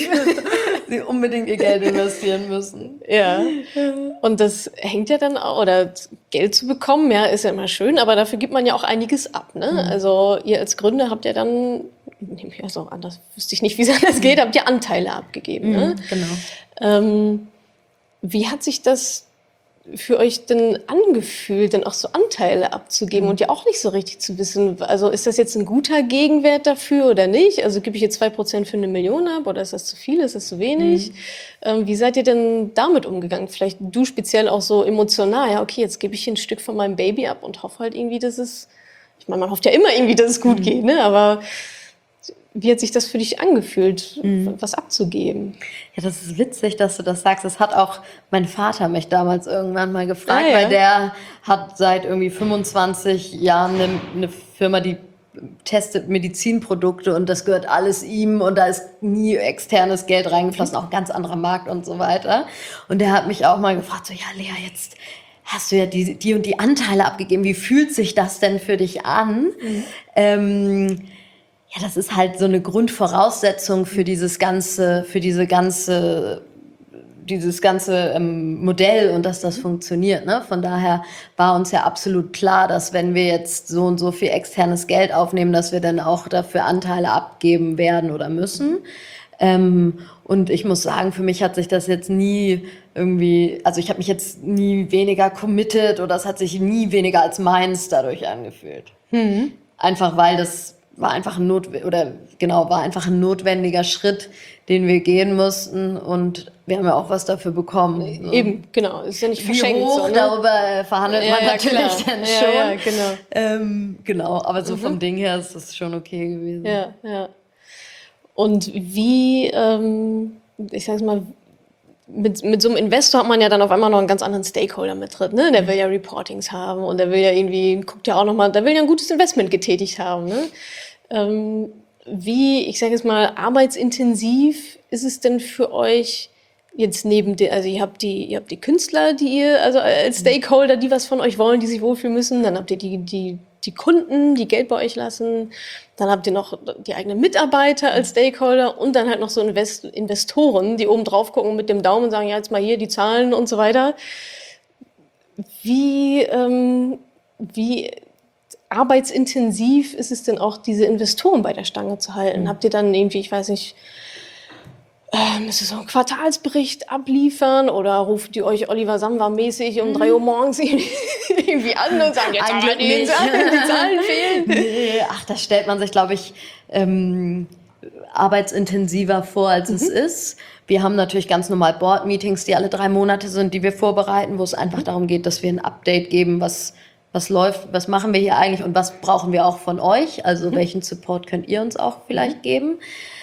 sie unbedingt ihr Geld investieren müssen. Ja. Und das hängt ja dann auch, oder Geld zu bekommen, ja, ist ja immer schön, aber dafür gibt man ja auch einiges ab, ne? Also ihr als Gründer habt ja dann, nehme ich das auch anders, wüsste ich nicht, wie es anders geht, habt ihr Anteile abgegeben, ne? Genau. Wie hat sich das für euch denn angefühlt, dann auch so Anteile abzugeben und ja auch nicht so richtig zu wissen, also ist das jetzt ein guter Gegenwert dafür oder nicht? Also gebe ich jetzt 2% für 1 Million ab oder ist das zu viel, ist das zu wenig? Wie seid ihr denn damit umgegangen? Vielleicht du speziell auch so emotional, ja okay, jetzt gebe ich hier ein Stück von meinem Baby ab und hoffe halt irgendwie, dass es Ich meine, man hofft ja immer irgendwie, dass es gut geht, ne? Aber wie hat sich das für dich angefühlt, was abzugeben? Ja, das ist witzig, dass du das sagst. Das hat auch mein Vater mich damals irgendwann mal gefragt, Ja. weil der hat seit irgendwie 25 Jahren eine Firma, die testet Medizinprodukte und das gehört alles ihm und da ist nie externes Geld reingeflossen, auch ein ganz anderer Markt und so weiter. Und der hat mich auch mal gefragt, so, ja, Lea, jetzt hast du ja die und die Anteile abgegeben. Wie fühlt sich das denn für dich an? Ja, das ist halt so eine Grundvoraussetzung für dieses ganze Modell und dass das funktioniert. Ne? Von daher war uns ja absolut klar, dass wenn wir jetzt so und so viel externes Geld aufnehmen, dass wir dann auch dafür Anteile abgeben werden oder müssen. Und ich muss sagen, für mich hat sich das jetzt nie irgendwie, also ich habe mich jetzt nie weniger committed oder es hat sich nie weniger als meins dadurch angefühlt. Einfach weil das war einfach ein notwendiger Schritt, den wir gehen mussten und wir haben ja auch was dafür bekommen. So. Eben, genau. Ist ja nicht verschenkt. Wie hoch, so, ne? darüber verhandelt man natürlich klar. dann schon. Ja, genau. Genau, aber so vom Ding her ist das schon okay gewesen. Ja. Und wie, ich sag's mal, mit so einem Investor hat man ja dann auf einmal noch einen ganz anderen Stakeholder mit drin, ne? Der will ja Reportings haben und der will ja irgendwie, guckt ja auch nochmal, der will ja ein gutes Investment getätigt haben, ne? Wie, ich sage jetzt mal, arbeitsintensiv ist es denn für euch jetzt neben der, also ihr habt die Künstler, die ihr, also als Stakeholder, die was von euch wollen, die sich wohlfühlen müssen, dann habt ihr die Kunden, die Geld bei euch lassen, dann habt ihr noch die eigenen Mitarbeiter als Stakeholder und dann halt noch so Investoren, die oben drauf gucken mit dem Daumen und sagen, ja, jetzt mal hier die Zahlen und so weiter. Wie arbeitsintensiv ist es denn auch, diese Investoren bei der Stange zu halten? Habt ihr dann irgendwie, ich weiß nicht, müsst ihr so einen Quartalsbericht abliefern oder ruft ihr euch Oliver Samwer-mäßig um 3 Uhr morgens irgendwie an und sagen, jetzt haben wir die Zahlen fehlen? Nee, ach, das stellt man sich, glaube ich, arbeitsintensiver vor, als es ist. Wir haben natürlich ganz normal Board-Meetings, die alle 3 Monate sind, die wir vorbereiten, wo es einfach darum geht, dass wir ein Update geben, was läuft, was machen wir hier eigentlich und was brauchen wir auch von euch, also welchen Support könnt ihr uns auch vielleicht geben.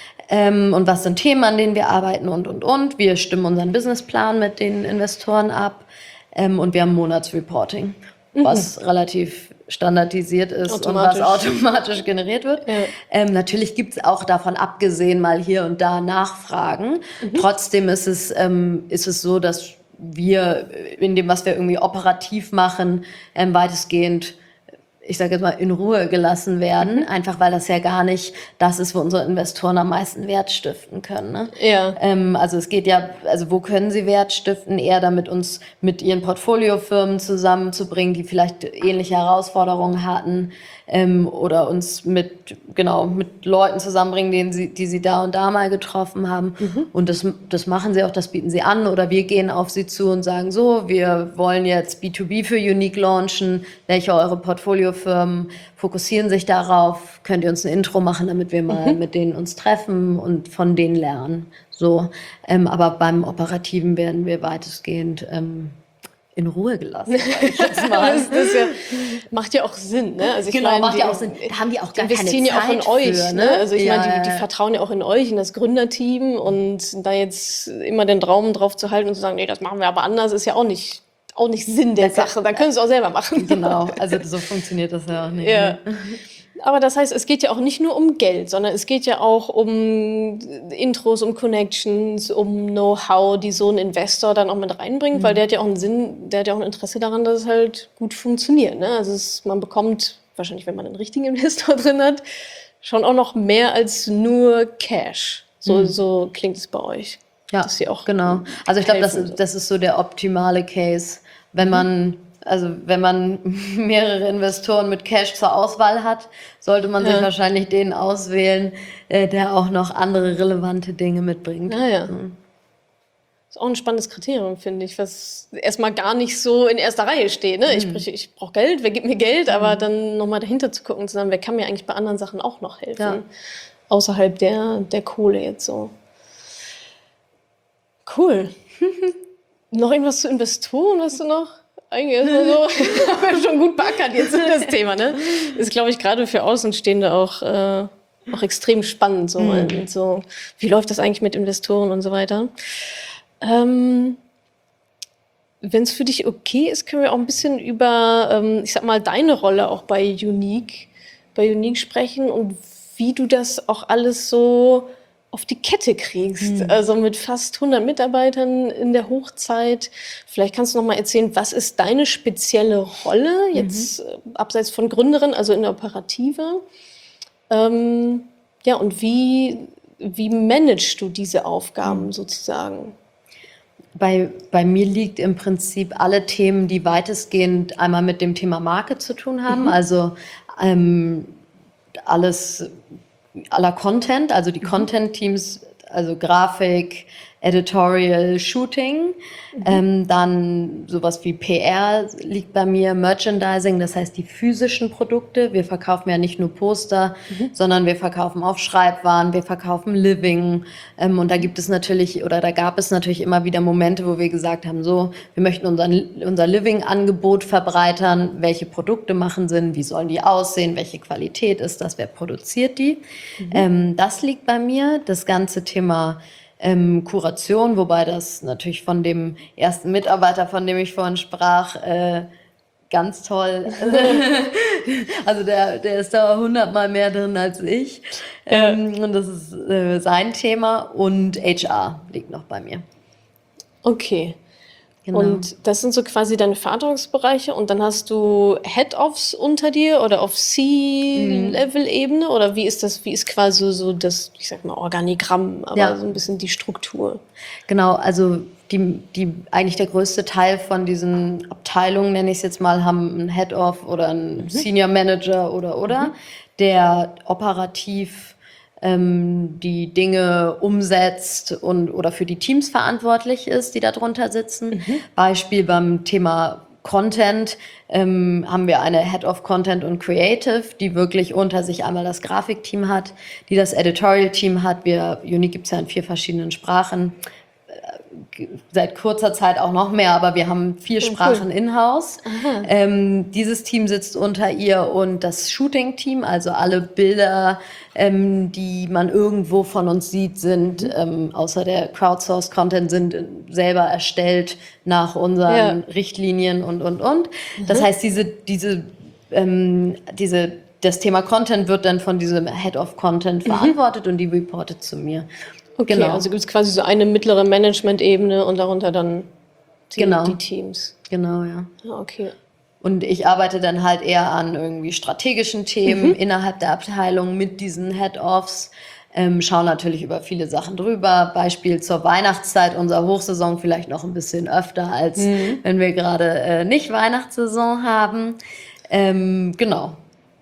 Und was sind Themen, an denen wir arbeiten und. Wir stimmen unseren Businessplan mit den Investoren ab und wir haben Monatsreporting, was relativ standardisiert ist und was automatisch generiert wird. Ja. Natürlich gibt es auch davon abgesehen mal hier und da Nachfragen. Trotzdem ist es so, dass wir in dem, was wir irgendwie operativ machen, weitestgehend, ich sage jetzt mal, in Ruhe gelassen werden, einfach weil das ja gar nicht das ist, wo unsere Investoren am meisten Wert stiften können. Ne? Ja. Also es geht ja, also wo können sie Wert stiften? Eher damit uns mit ihren Portfoliofirmen zusammenzubringen, die vielleicht ähnliche Herausforderungen hatten, oder uns mit Leuten zusammenbringen, die sie da und da mal getroffen haben. Und das machen sie auch, das bieten sie an. Oder wir gehen auf sie zu und sagen so, wir wollen jetzt B2B für Unique launchen. Welche eure Portfoliofirmen fokussieren sich darauf? Könnt ihr uns ein Intro machen, damit wir mal mit denen uns treffen und von denen lernen? So, aber beim Operativen werden wir weitestgehend in Ruhe gelassen, sag ich jetzt mal. das macht ja auch Sinn, ne? Also ich meine, macht ja auch Sinn. Da haben die auch gar keine Zeit investieren ja auch in euch, für, ne? Also ich meine, die ja. vertrauen ja auch in euch, in das Gründerteam und da jetzt immer den Daumen drauf zu halten und zu sagen, nee, das machen wir aber anders, ist ja auch nicht Sinn der Sache. Da können sie es auch selber machen. Genau, also so funktioniert das ja auch nicht. Ja. Aber das heißt, es geht ja auch nicht nur um Geld, sondern es geht ja auch um Intros, um Connections, um Know-how, die so ein Investor dann auch mit reinbringt, weil der hat ja auch einen Sinn, der hat ja auch ein Interesse daran, dass es halt gut funktioniert. Ne? Also man bekommt, wahrscheinlich wenn man einen richtigen Investor drin hat, schon auch noch mehr als nur Cash. So klingt es bei euch. Ja, dass sie auch genau. Also ich glaube, das ist so der optimale Case, wenn man mehrere Investoren mit Cash zur Auswahl hat, sollte man sich wahrscheinlich den auswählen, der auch noch andere relevante Dinge mitbringt. Ja. Das ist auch ein spannendes Kriterium, finde ich, was erstmal gar nicht so in erster Reihe steht. Ne? Ich brauche Geld, wer gibt mir Geld? Aber dann nochmal dahinter zu gucken und zu sagen, wer kann mir eigentlich bei anderen Sachen auch noch helfen? Ja. Außerhalb der Kohle jetzt so. Cool. Noch irgendwas zu Investoren, hast du noch? eigentlich erstmal so, haben wir schon gut beackert jetzt das Thema, ne? Ist, glaube ich, gerade für Außenstehende auch extrem spannend, so, so, wie läuft das eigentlich mit Investoren und so weiter. Wenn es für dich okay ist, können wir auch ein bisschen über, ich sag mal, deine Rolle auch bei Unique sprechen und wie du das auch alles so auf die Kette kriegst. Also mit fast 100 Mitarbeitern in der Hochzeit. Vielleicht kannst du noch mal erzählen, was ist deine spezielle Rolle jetzt abseits von Gründerin, also in der Operative? Ja, und wie managst du diese Aufgaben sozusagen? Bei mir liegt im Prinzip alle Themen, die weitestgehend einmal mit dem Thema Marke zu tun haben. Also alles aller Content, also die Content-Teams, also Grafik, Editorial, Shooting, dann sowas wie PR liegt bei mir, Merchandising, das heißt die physischen Produkte. Wir verkaufen ja nicht nur Poster, sondern wir verkaufen auch Schreibwaren, wir verkaufen Living, und da gab es natürlich immer wieder Momente, wo wir gesagt haben, so, wir möchten unser Living-Angebot verbreitern, welche Produkte machen Sinn, wie sollen die aussehen, welche Qualität ist das, wer produziert die. Das liegt bei mir, das ganze Thema Kuration, wobei das natürlich von dem ersten Mitarbeiter, von dem ich vorhin sprach, ganz toll. Also der ist da 100-mal mehr drin als ich. Und das ist sein Thema. Und HR liegt noch bei mir. Okay. Genau. Und das sind so quasi deine Verantwortungsbereiche und dann hast du Head-Offs unter dir oder auf C-Level-Ebene oder wie ist quasi so das, ich sag mal, Organigramm, aber so ein bisschen die Struktur? Genau, also die eigentlich der größte Teil von diesen Abteilungen, nenne ich es jetzt mal, haben einen Head-Off oder einen Senior Manager oder, der operativ die Dinge umsetzt oder für die Teams verantwortlich ist, die da drunter sitzen. Beispiel beim Thema Content haben wir eine Head of Content und Creative, die wirklich unter sich einmal das Grafikteam hat, die das Editorial-Team hat. Unique gibt es ja in 4 verschiedenen Sprachen. Seit kurzer Zeit auch noch mehr, aber wir haben 4 Sprachen in-house. Dieses Team sitzt unter ihr und das Shooting-Team, also alle Bilder, die man irgendwo von uns sieht, sind außer der Crowdsourced-Content sind selber erstellt nach unseren Richtlinien und. Das heißt, das Thema Content wird dann von diesem Head of Content verantwortet und die reportet zu mir. Okay, genau. Also gibt es quasi so eine mittlere Management-Ebene und darunter dann die Teams. Genau, ja. Okay. Und ich arbeite dann halt eher an irgendwie strategischen Themen innerhalb der Abteilung mit diesen Head-Offs. Schaue natürlich über viele Sachen drüber. Beispiel zur Weihnachtszeit, unsere Hochsaison vielleicht noch ein bisschen öfter, als wenn wir gerade nicht Weihnachtssaison haben. Genau.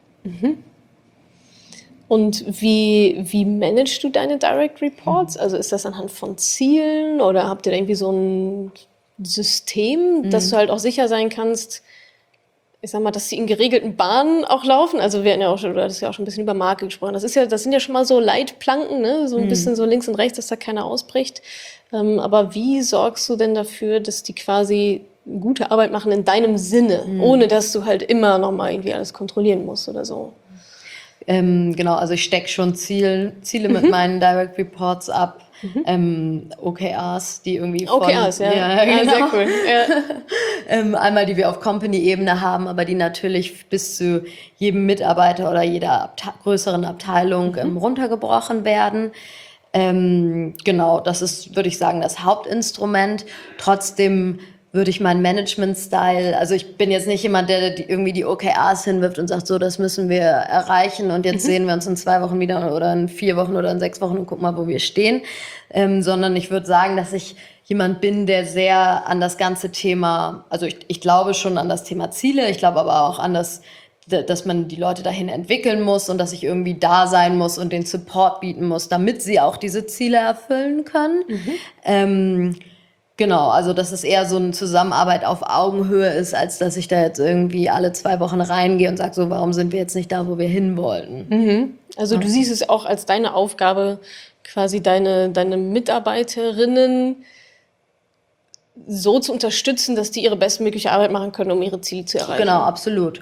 Und wie managst du deine Direct Reports? Also ist das anhand von Zielen oder habt ihr da irgendwie so ein System, dass du halt auch sicher sein kannst, ich sag mal, dass sie in geregelten Bahnen auch laufen? Also wir hatten ja auch schon, das ist ja auch schon ein bisschen über Marke gesprochen. Das sind ja schon mal so Leitplanken, ne? So ein bisschen so links und rechts, dass da keiner ausbricht. Aber wie sorgst du denn dafür, dass die quasi gute Arbeit machen in deinem Sinne, ohne dass du halt immer noch mal irgendwie alles kontrollieren musst oder so? Genau, also ich stecke schon Ziele mit meinen Direct Reports ab. OKRs, die irgendwie OKRs, ja genau. Sehr cool. Ja. Einmal, die wir auf Company-Ebene haben, aber die natürlich bis zu jedem Mitarbeiter oder jeder größeren Abteilung runtergebrochen werden. Genau, das ist, würde ich sagen, das Hauptinstrument. Trotzdem würde ich meinen Management-Style, also ich bin jetzt nicht jemand, der irgendwie die OKRs hinwirft und sagt, so, das müssen wir erreichen und jetzt sehen wir uns in 2 Wochen wieder oder in 4 Wochen oder in 6 Wochen und gucken mal, wo wir stehen, sondern ich würde sagen, dass ich jemand bin, der sehr an das ganze Thema, also ich glaube schon an das Thema Ziele, ich glaube aber auch an das, dass man die Leute dahin entwickeln muss und dass ich irgendwie da sein muss und den Support bieten muss, damit sie auch diese Ziele erfüllen können. Genau, also dass es eher so eine Zusammenarbeit auf Augenhöhe ist, als dass ich da jetzt irgendwie alle 2 Wochen reingehe und sage, so, warum sind wir jetzt nicht da, wo wir hin wollten? Also du siehst es auch als deine Aufgabe, quasi deine Mitarbeiterinnen so zu unterstützen, dass die ihre bestmögliche Arbeit machen können, um ihre Ziele zu erreichen. Genau, absolut.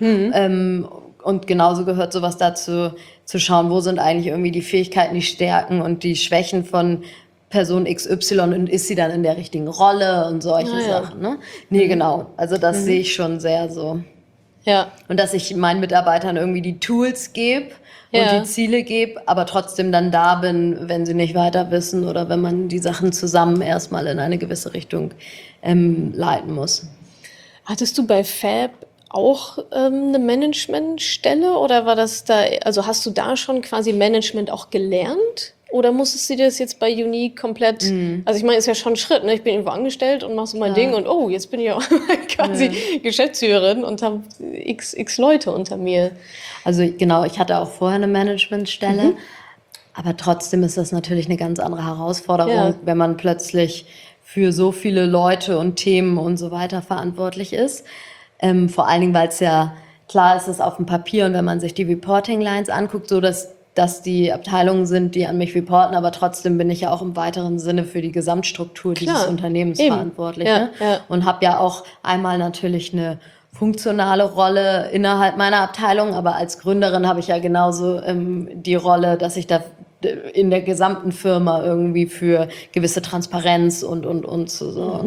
Und genauso gehört sowas dazu, zu schauen, wo sind eigentlich irgendwie die Fähigkeiten, die Stärken und die Schwächen von Person XY und ist sie dann in der richtigen Rolle und solche Sachen. Ne? Nee, genau. Also das sehe ich schon sehr so. Ja. Und dass ich meinen Mitarbeitern irgendwie die Tools gebe und die Ziele gebe, aber trotzdem dann da bin, wenn sie nicht weiter wissen oder wenn man die Sachen zusammen erstmal in eine gewisse Richtung leiten muss. Hattest du bei Fab auch eine Managementstelle oder war das da, also hast du da schon quasi Management auch gelernt? Oder musstest du dir das jetzt bei Unique komplett, also ich meine, ist ja schon ein Schritt, ne? Ich bin irgendwo angestellt und mach so mein Ding und jetzt bin ich auch quasi Geschäftsführerin und habe x Leute unter mir. Also genau, ich hatte auch vorher eine Managementstelle, aber trotzdem ist das natürlich eine ganz andere Herausforderung, wenn man plötzlich für so viele Leute und Themen und so weiter verantwortlich ist. Vor allen Dingen, weil es ja klar ist, es auf dem Papier und wenn man sich die Reporting-Lines anguckt, so dass die Abteilungen sind, die an mich reporten, aber trotzdem bin ich ja auch im weiteren Sinne für die Gesamtstruktur dieses Unternehmens verantwortlich. Ne? Und habe ja auch einmal natürlich eine funktionale Rolle innerhalb meiner Abteilung, aber als Gründerin habe ich ja genauso die Rolle, dass ich da in der gesamten Firma irgendwie für gewisse Transparenz und so.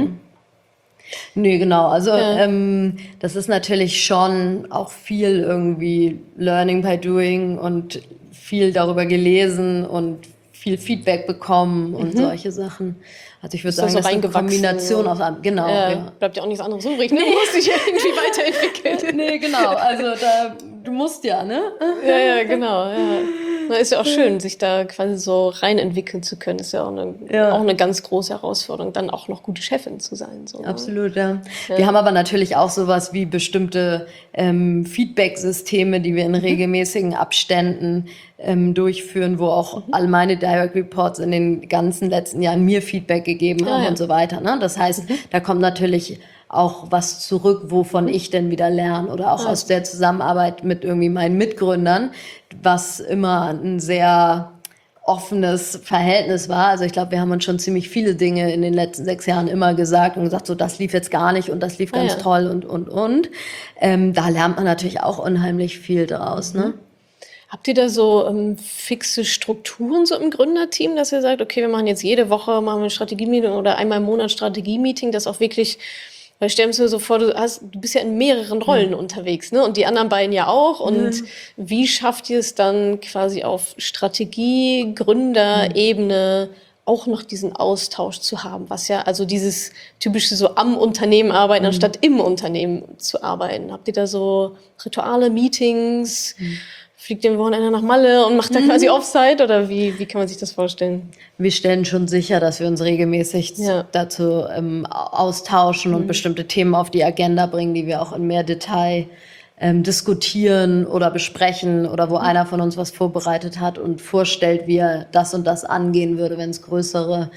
Nee, genau. Also das ist natürlich schon auch viel irgendwie Learning by Doing und viel darüber gelesen und viel Feedback bekommen und solche Sachen. Also ich würde sagen, so das ist eine Kombination aus allem. Genau. Bleibt ja auch nichts anderes übrig, ne? Du musst dich ja irgendwie weiterentwickeln. Nee, genau. Also du musst ja, ne? Ja, genau. Ja. Na, ist ja auch schön, sich da quasi so reinentwickeln zu können. Ist ja auch eine ganz große Herausforderung, dann auch noch gute Chefin zu sein. So, ne? Absolut, ja. Wir haben aber natürlich auch sowas wie bestimmte Feedback-Systeme, die wir in regelmäßigen Abständen durchführen, wo auch all meine Direct Reports in den ganzen letzten Jahren mir Feedback gegeben haben und so weiter. Ne? Das heißt, da kommt natürlich auch was zurück, wovon ich denn wieder lerne oder auch aus der Zusammenarbeit mit irgendwie meinen Mitgründern, was immer ein sehr offenes Verhältnis war. Also ich glaube, wir haben uns schon ziemlich viele Dinge in den letzten 6 Jahren immer gesagt und gesagt, so das lief jetzt gar nicht und das lief ganz toll und. Da lernt man natürlich auch unheimlich viel draus, ne? Habt ihr da so fixe Strukturen so im Gründerteam, dass ihr sagt, okay, wir machen jetzt jede Woche machen wir ein Strategie-Meeting oder einmal im Monat Strategie-Meeting, das auch wirklich, weil stell dir so vor, du bist ja in mehreren Rollen unterwegs, ne? Und die anderen beiden ja auch. Und wie schafft ihr es dann quasi auf Strategie, Gründerebene auch noch diesen Austausch zu haben, was ja, also dieses typische so am Unternehmen arbeiten, anstatt im Unternehmen zu arbeiten. Habt ihr da so Rituale, Meetings? Fliegt ihr am Wochenende nach Malle und macht da quasi Offsite oder wie kann man sich das vorstellen? Wir stellen schon sicher, dass wir uns regelmäßig dazu austauschen und bestimmte Themen auf die Agenda bringen, die wir auch in mehr Detail diskutieren oder besprechen oder wo einer von uns was vorbereitet hat und vorstellt, wie er das und das angehen würde, wenn es größere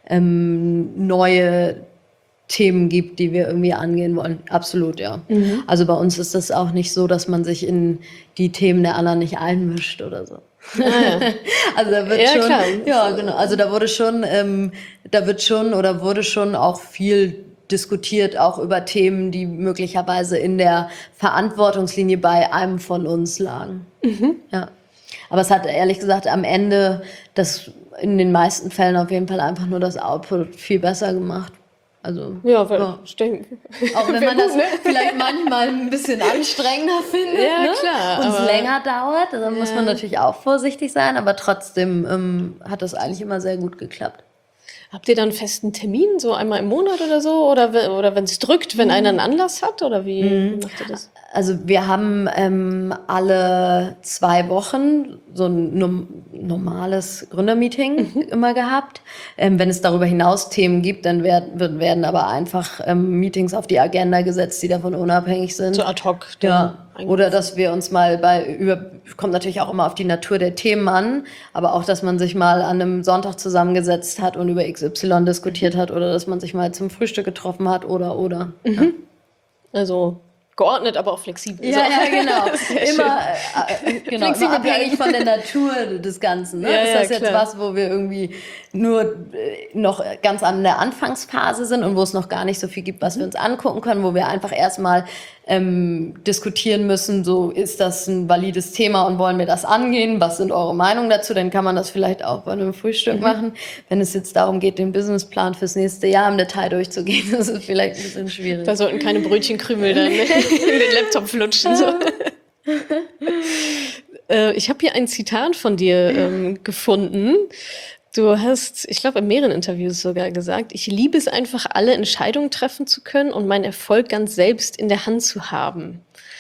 neue Themen gibt, die wir irgendwie angehen wollen. Absolut, ja. Also bei uns ist das auch nicht so, dass man sich in die Themen der anderen nicht einmischt oder so. Also da wird schon, klar. Ja, genau. Also da wurde schon auch viel diskutiert, auch über Themen, die möglicherweise in der Verantwortungslinie bei einem von uns lagen. Ja. Aber es hat ehrlich gesagt am Ende das in den meisten Fällen auf jeden Fall einfach nur das Output viel besser gemacht. Also, auch wenn man das vielleicht manchmal ein bisschen anstrengender findet, und es länger dauert, dann muss man natürlich auch vorsichtig sein, aber trotzdem hat das eigentlich immer sehr gut geklappt. Habt ihr dann einen festen Termin, so einmal im Monat oder so? Oder wenn es drückt, wenn einer einen Anlass hat? Oder wie macht ihr das? Also wir haben alle 2 Wochen so ein normales Gründermeeting immer gehabt. Wenn es darüber hinaus Themen gibt, dann werden aber einfach Meetings auf die Agenda gesetzt, die davon unabhängig sind. So ad hoc. Ja. Oder dass wir uns mal kommt natürlich auch immer auf die Natur der Themen an, aber auch, dass man sich mal an einem Sonntag zusammengesetzt hat und über XY diskutiert hat oder dass man sich mal zum Frühstück getroffen hat oder. Ja. Also geordnet, aber auch flexibel. Ja, genau. Immer, Flexibel immer abhängig bleiben. von der Natur des Ganzen. Ne? Ja, ist ja, das jetzt klar. was, wo wir irgendwie nur noch ganz an der Anfangsphase sind und wo es noch gar nicht so viel gibt, was wir uns angucken können, wo wir einfach erstmal diskutieren müssen, so ist das ein valides Thema und wollen wir das angehen? Was sind eure Meinungen dazu? Dann kann man das vielleicht auch bei einem Frühstück machen. Wenn es jetzt darum geht, den Businessplan fürs nächste Jahr im Detail durchzugehen, das ist vielleicht ein bisschen schwierig. Da sollten keine Brötchenkrümel dann in den Laptop flutschen. So. Ich habe hier ein Zitat von dir gefunden. Du hast, ich glaube, in mehreren Interviews sogar gesagt, ich liebe es einfach, alle Entscheidungen treffen zu können und meinen Erfolg ganz selbst in der Hand zu haben.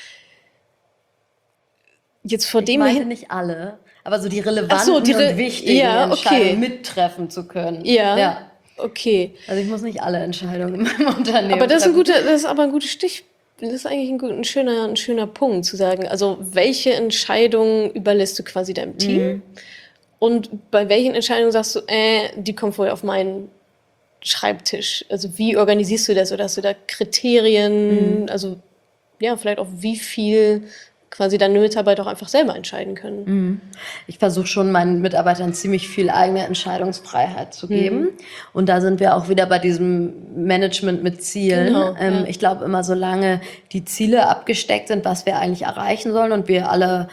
Jetzt vor Ich dem meinte nicht alle, aber so die relevanten Ach so, und wichtigen ja, Entscheidungen okay. mittreffen zu können. Ja, okay. Also ich muss nicht alle Entscheidungen in meinem Unternehmen Aber das treffen. ist aber ein guter Stich. Das ist eigentlich ein schöner Punkt, zu sagen, also welche Entscheidungen überlässt du quasi deinem Team? Und bei welchen Entscheidungen sagst du, die kommen vorher auf meinen Schreibtisch? Also wie organisierst du das? Oder hast du da Kriterien? Also ja, vielleicht auch wie viel quasi deine Mitarbeiter auch einfach selber entscheiden können. Ich versuche schon meinen Mitarbeitern ziemlich viel eigene Entscheidungsfreiheit zu geben. Und da sind wir auch wieder bei diesem Management mit Zielen. Genau, ja. Ich glaube, immer solange die Ziele abgesteckt sind, was wir eigentlich erreichen sollen und wir alle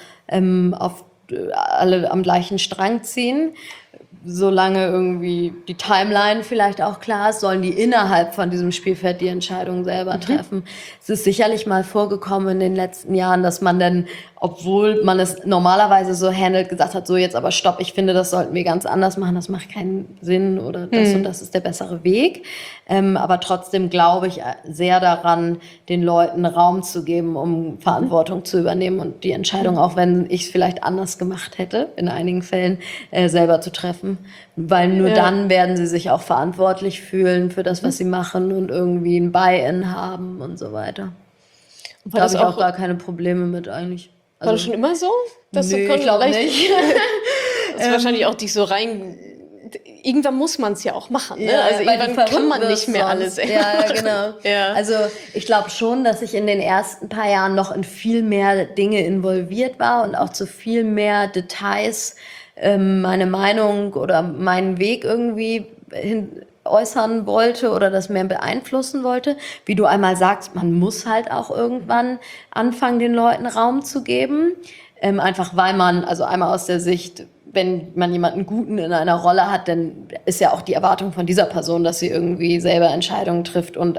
alle am gleichen Strang ziehen, solange irgendwie die Timeline vielleicht auch klar ist, sollen die innerhalb von diesem Spielfeld die Entscheidung selber treffen. Es ist sicherlich mal vorgekommen in den letzten Jahren, dass man dann, obwohl man es normalerweise so handelt, gesagt hat, so jetzt aber stopp, ich finde, das sollten wir ganz anders machen, das macht keinen Sinn oder das und das ist der bessere Weg. Aber trotzdem glaube ich sehr daran, den Leuten Raum zu geben, um Verantwortung zu übernehmen und die Entscheidung, auch wenn ich es vielleicht anders gemacht hätte, in einigen Fällen, selber zu treffen. Weil nur dann werden sie sich auch verantwortlich fühlen für das, was sie machen und irgendwie ein Buy-in haben und so weiter. Da habe ich auch gar keine Probleme mit eigentlich. War das schon immer so? Dass Nee, du ich glaube nicht. Das ist wahrscheinlich auch dich so rein. Irgendwann muss man es ja auch machen. Ne? Ja, Also weil du irgendwann kann verrückt man nicht wirst mehr sonst. alles selber Ja, machen. genau. Ja. Also ich glaube schon, dass ich in den ersten paar Jahren noch in viel mehr Dinge involviert war und auch zu viel mehr Details meine Meinung oder meinen Weg irgendwie äußern wollte oder das mehr beeinflussen wollte. Wie du einmal sagst, man muss halt auch irgendwann anfangen, den Leuten Raum zu geben. Einfach weil man, also einmal aus der Sicht, wenn man jemanden Guten in einer Rolle hat, dann ist ja auch die Erwartung von dieser Person, dass sie irgendwie selber Entscheidungen trifft und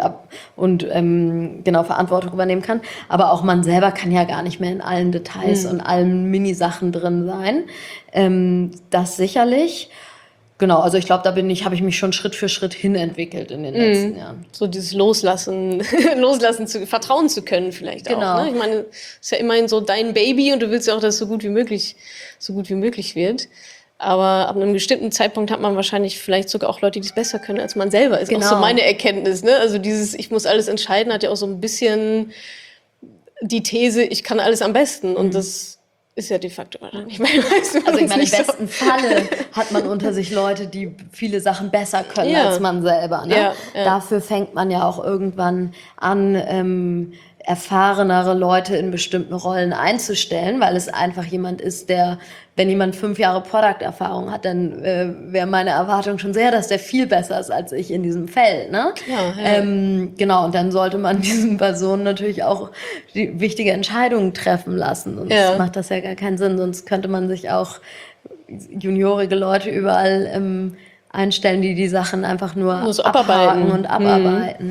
genau Verantwortung übernehmen kann. Aber auch man selber kann ja gar nicht mehr in allen Details und allen Minisachen drin sein. Das sicherlich. Genau, also ich glaube, habe ich mich schon Schritt für Schritt hin entwickelt in den letzten Jahren. So dieses Loslassen, vertrauen zu können vielleicht Genau. auch. Ne? Ich meine, es ist ja immerhin so dein Baby und du willst ja auch, dass es so gut wie möglich wird. Aber ab einem bestimmten Zeitpunkt hat man wahrscheinlich vielleicht sogar auch Leute, die es besser können als man selber. Ist auch so meine Erkenntnis. Ne? Also dieses, ich muss alles entscheiden, hat ja auch so ein bisschen die These, ich kann alles am besten. Und das ist ja de facto wahrscheinlich. Also ich meine, im besten Falle hat man unter sich Leute, die viele Sachen besser können als man selber. Ne? Ja. Dafür fängt man ja auch irgendwann an, erfahrenere Leute in bestimmten Rollen einzustellen, weil es einfach jemand ist, der, wenn jemand 5 Jahre Product-Erfahrung hat, dann wäre meine Erwartung schon sehr, dass der viel besser ist als ich in diesem Feld. Ne? Klar, ja. Genau, und dann sollte man diesen Personen natürlich auch die wichtige Entscheidungen treffen lassen. Sonst macht das ja gar keinen Sinn. Sonst könnte man sich auch juniorige Leute überall einstellen, die Sachen einfach nur so abhaken abarbeiten. und abarbeiten.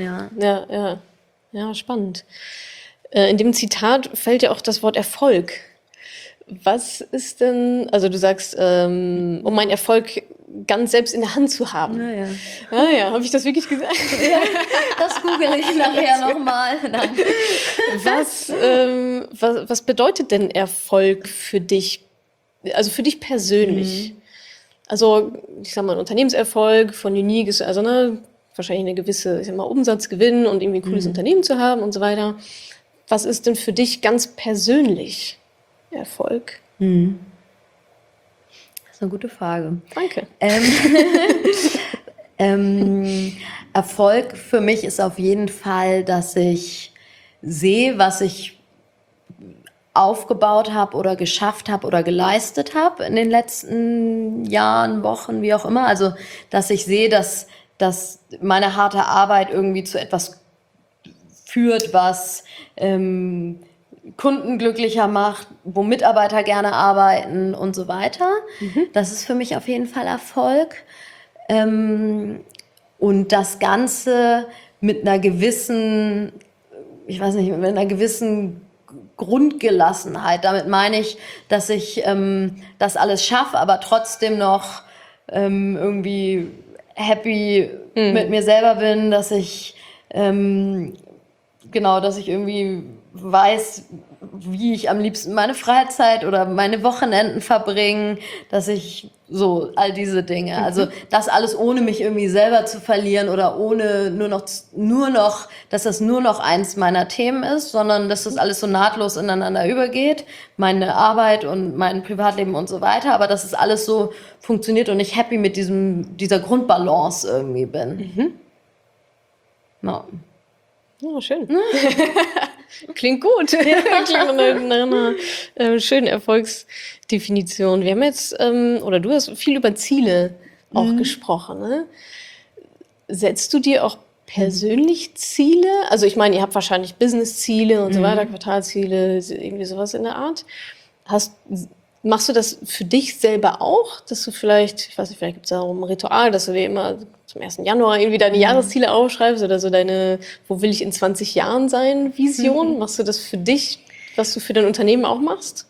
Ja, spannend. In dem Zitat fällt ja auch das Wort Erfolg. Was ist denn, also du sagst, um meinen Erfolg ganz selbst in der Hand zu haben. Ja. Habe ich das wirklich gesagt? Ja, das google ich nachher nochmal. Was bedeutet denn Erfolg für dich? Also für dich persönlich? Also, ich sag mal, ein Unternehmenserfolg von Unique ist also wahrscheinlich eine gewisse, ich sag mal, Umsatzgewinn und irgendwie ein cooles Unternehmen zu haben und so weiter. Was ist denn für dich ganz persönlich Erfolg? Das ist eine gute Frage. Danke. Erfolg für mich ist auf jeden Fall, dass ich sehe, was ich aufgebaut habe oder geschafft habe oder geleistet habe in den letzten Jahren, Wochen, wie auch immer. Also, dass ich sehe, dass meine harte Arbeit irgendwie zu etwas führt, was Kunden glücklicher macht, wo Mitarbeiter gerne arbeiten und so weiter. Das ist für mich auf jeden Fall Erfolg. Und das Ganze mit einer gewissen, ich weiß nicht, mit einer gewissen Grundgelassenheit. Damit meine ich, dass ich das alles schaffe, aber trotzdem noch irgendwie happy mit mir selber bin, dass ich dass ich irgendwie weiß, wie ich am liebsten meine Freizeit oder meine Wochenenden verbringe, dass ich so all diese Dinge, also das alles ohne mich irgendwie selber zu verlieren oder ohne nur noch, dass das nur noch eins meiner Themen ist, sondern dass das alles so nahtlos ineinander übergeht, meine Arbeit und mein Privatleben und so weiter, aber dass es alles so funktioniert und ich happy mit dieser Grundbalance irgendwie bin. Ja. Oh, schön. Klingt gut. Klingt nach einer schönen Erfolgsdefinition. Wir haben jetzt, oder du hast viel über Ziele auch gesprochen. Ne? Setzt du dir auch persönlich Ziele? Also ich meine, ihr habt wahrscheinlich Business-Ziele und so weiter, Quartalziele, irgendwie sowas in der Art. Machst du das für dich selber auch, dass du vielleicht, ich weiß nicht, vielleicht gibt es da auch ein Ritual, dass du dir immer zum 1. Januar irgendwie deine Jahresziele aufschreibst oder so deine, wo will ich in 20 Jahren sein, Vision? Machst du das für dich, was du für dein Unternehmen auch machst?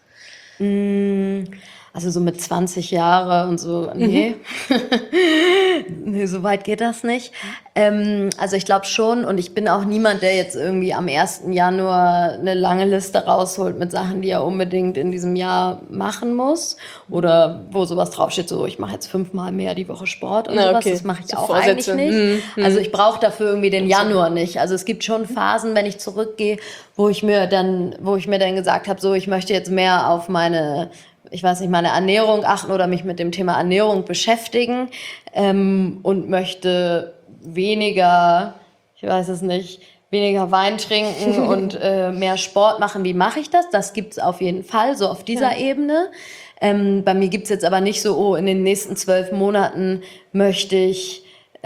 Also so mit 20 Jahre und so, nee. Nee, so weit geht das nicht. Also ich glaube schon, und ich bin auch niemand, der jetzt irgendwie am 1. Januar eine lange Liste rausholt mit Sachen, die er unbedingt in diesem Jahr machen muss. Oder wo sowas draufsteht, so ich mache jetzt 5-mal mehr die Woche Sport und sowas. Okay. Das mache ich so auch Vorsätze. Eigentlich nicht. Also ich brauche dafür irgendwie den Januar nicht. Also es gibt schon Phasen, wenn ich zurückgehe, wo ich mir dann gesagt habe, so ich möchte jetzt mehr auf meine Ernährung achten oder mich mit dem Thema Ernährung beschäftigen und möchte weniger Wein trinken und mehr Sport machen. Wie mache ich das? Das gibt's auf jeden Fall, so auf dieser Ebene. Bei mir gibt's jetzt aber nicht so, in den nächsten 12 Monaten möchte ich,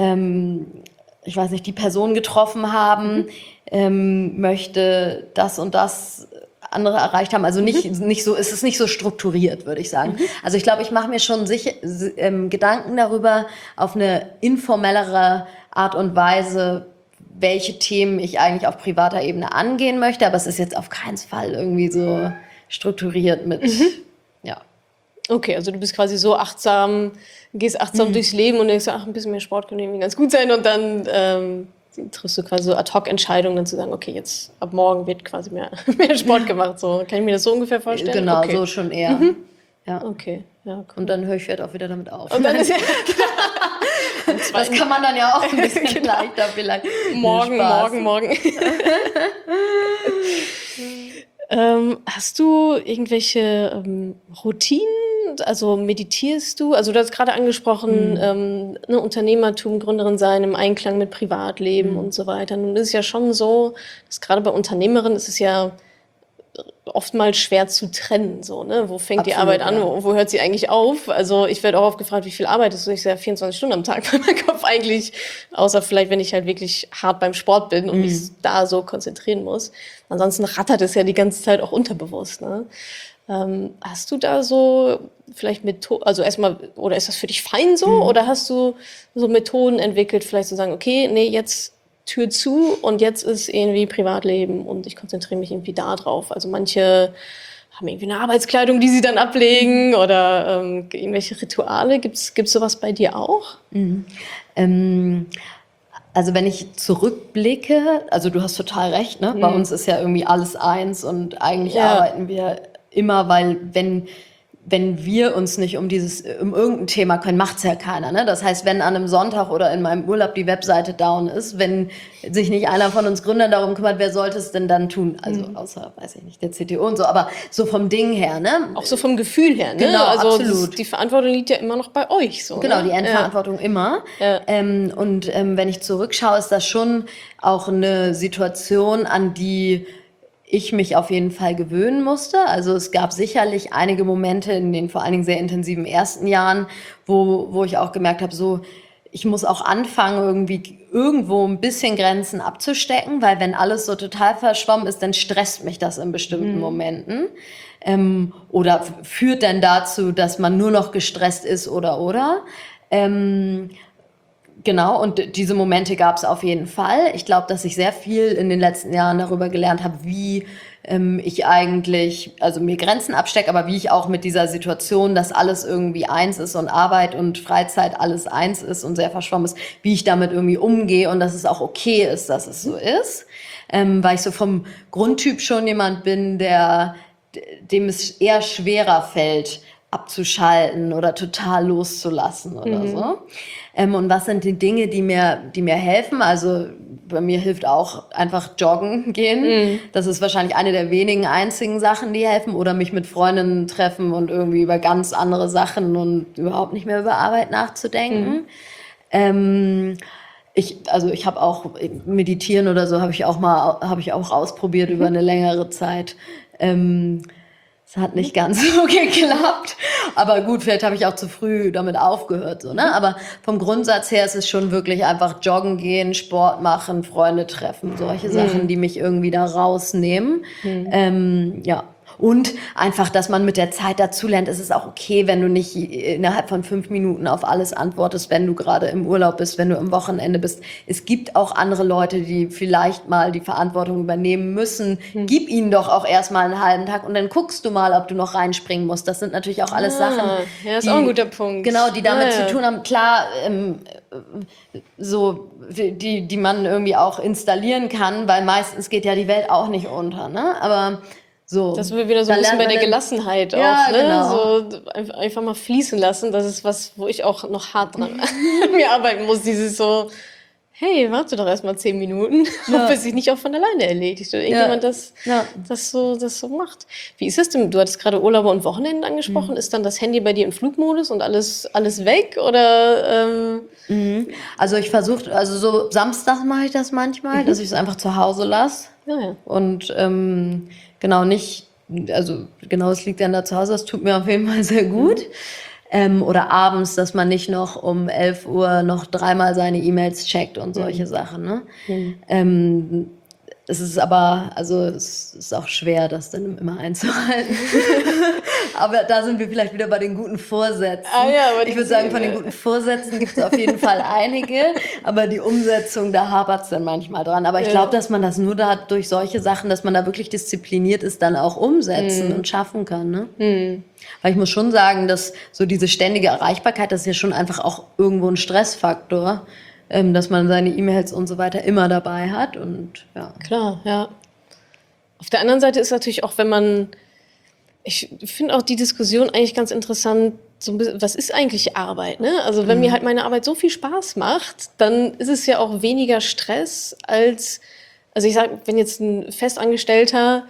die Person getroffen haben, möchte das und das andere erreicht haben. Also nicht so, es ist nicht so strukturiert, würde ich sagen. Also ich glaube, ich mache mir schon Gedanken darüber, auf eine informellere Art und Weise, welche Themen ich eigentlich auf privater Ebene angehen möchte. Aber es ist jetzt auf keinen Fall irgendwie so strukturiert mit, ja. Okay, also du bist quasi so achtsam, gehst achtsam durchs Leben und denkst, ein bisschen mehr Sport könnte irgendwie ganz gut sein und dann triffst du quasi so Ad-Hoc-Entscheidungen, dann zu sagen, okay, jetzt ab morgen wird quasi mehr Sport gemacht. So, kann ich mir das so ungefähr vorstellen? Genau, okay. So schon eher. Ja. Okay, ja, cool. Und dann höre ich auch wieder damit auf. Und dann ist das kann man dann ja auch ein bisschen leichter vielleicht. Morgen. Hast du irgendwelche Routinen? Also meditierst du? Also du hast gerade angesprochen, Unternehmertum, Gründerin sein im Einklang mit Privatleben und so weiter. Nun ist es ja schon so, dass gerade bei Unternehmerinnen ist es ja oftmals schwer zu trennen. So, ne? Wo fängt die Arbeit an, wo hört sie eigentlich auf? Also ich werde auch oft gefragt, wie viel arbeitest du? Ich sage 24 Stunden am Tag, weil mein Kopf eigentlich, außer vielleicht, wenn ich halt wirklich hart beim Sport bin und mich da so konzentrieren muss. Ansonsten rattert es ja die ganze Zeit auch unterbewusst. Ne? Hast du da so vielleicht Methoden, also erstmal, oder ist das für dich fein so? Oder hast du so Methoden entwickelt, vielleicht zu sagen, okay, nee, jetzt Tür zu und jetzt ist irgendwie Privatleben und ich konzentriere mich irgendwie da drauf. Also manche haben irgendwie eine Arbeitskleidung, die sie dann ablegen oder irgendwelche Rituale. Gibt's sowas bei dir auch? Also wenn ich zurückblicke, also du hast total recht, ne? Bei uns ist ja irgendwie alles eins und eigentlich arbeiten wir immer, weil wenn wenn wir uns nicht um irgendein Thema können, macht's ja keiner, ne? Das heißt, wenn an einem Sonntag oder in meinem Urlaub die Webseite down ist, wenn sich nicht einer von uns Gründern darum kümmert, wer sollte es denn dann tun? Also, außer, weiß ich nicht, der CTO und so, aber so vom Ding her, ne? Auch so vom Gefühl her, ne? Genau, also absolut. Die Verantwortung liegt ja immer noch bei euch, so. Genau, ne? die Endverantwortung immer. Ja. Wenn ich zurückschaue, ist das schon auch eine Situation, an die ich mich auf jeden Fall gewöhnen musste. Also es gab sicherlich einige Momente in den vor allen Dingen sehr intensiven ersten Jahren, wo ich auch gemerkt habe, so, ich muss auch anfangen, irgendwie irgendwo ein bisschen Grenzen abzustecken, weil wenn alles so total verschwommen ist, dann stresst mich das in bestimmten Momenten. Oder führt dann dazu, dass man nur noch gestresst ist oder. Genau, und diese Momente gab es auf jeden Fall. Ich glaube, dass ich sehr viel in den letzten Jahren darüber gelernt habe, wie ich eigentlich, also mir Grenzen abstecke, aber wie ich auch mit dieser Situation, dass alles irgendwie eins ist und Arbeit und Freizeit alles eins ist und sehr verschwommen ist, wie ich damit irgendwie umgehe und dass es auch okay ist, dass es so ist. Weil ich so vom Grundtyp schon jemand bin, dem es eher schwerer fällt, abzuschalten oder total loszulassen oder so. Und was sind die Dinge, die mir helfen? Also bei mir hilft auch einfach joggen gehen. Das ist wahrscheinlich eine der wenigen einzigen Sachen, die helfen. Oder mich mit Freundinnen treffen und irgendwie über ganz andere Sachen und überhaupt nicht mehr über Arbeit nachzudenken. Ich habe auch meditieren oder so, habe ich auch ausprobiert über eine längere Zeit. Es hat nicht ganz so geklappt. Aber gut, vielleicht habe ich auch zu früh damit aufgehört. So, ne? Aber vom Grundsatz her ist es schon wirklich einfach joggen gehen, Sport machen, Freunde treffen. Solche Sachen, die mich irgendwie da rausnehmen. Ja. Und einfach, dass man mit der Zeit dazulernt. Es ist auch okay, wenn du nicht innerhalb von 5 Minuten auf alles antwortest, wenn du gerade im Urlaub bist, wenn du am Wochenende bist. Es gibt auch andere Leute, die vielleicht mal die Verantwortung übernehmen müssen. Gib ihnen doch auch erstmal einen halben Tag und dann guckst du mal, ob du noch reinspringen musst. Das sind natürlich auch alles Sachen, ja, ist auch ein guter Punkt. Genau, die damit zu tun haben. Klar, so die man irgendwie auch installieren kann, weil meistens geht ja die Welt auch nicht unter, ne? Aber so. Das sind wir wieder so ein bisschen bei der Gelassenheit auch, ja, ne? Genau. So einfach mal fließen lassen. Das ist was, wo ich auch noch hart dran mir arbeiten muss. Dieses so, hey, warte doch erst mal 10 Minuten, ob es sich nicht auch von alleine erledigt oder irgendjemand das so macht. Wie ist das denn? Du hattest gerade Urlaube und Wochenenden angesprochen. Ist dann das Handy bei dir im Flugmodus und alles weg? Oder? Also ich versuche, also so Samstag mache ich das manchmal, dass ich es einfach zu Hause lasse. Ja. Und es liegt dann da zu Hause, das tut mir auf jeden Fall sehr gut. Oder abends, dass man nicht noch um 11 Uhr noch 3-mal seine E-Mails checkt und solche Sachen. Ne? Es ist aber, also es ist auch schwer, das dann immer einzuhalten. Aber da sind wir vielleicht wieder bei den guten Vorsätzen. Aber ich würde sagen, von den guten Vorsätzen gibt es auf jeden Fall einige, aber die Umsetzung, da hapert es dann manchmal dran. Aber ich glaube, dass man das nur da durch solche Sachen, dass man da wirklich diszipliniert ist, dann auch umsetzen und schaffen kann. Ne? Weil ich muss schon sagen, dass so diese ständige Erreichbarkeit, das ist ja schon einfach auch irgendwo ein Stressfaktor, dass man seine E-Mails und so weiter immer dabei hat und ja. Klar, ja. Auf der anderen Seite ist natürlich auch, ich finde auch die Diskussion eigentlich ganz interessant, so ein bisschen, was ist eigentlich Arbeit, ne? Also wenn mir halt meine Arbeit so viel Spaß macht, dann ist es ja auch weniger Stress als, also ich sage, wenn jetzt ein Festangestellter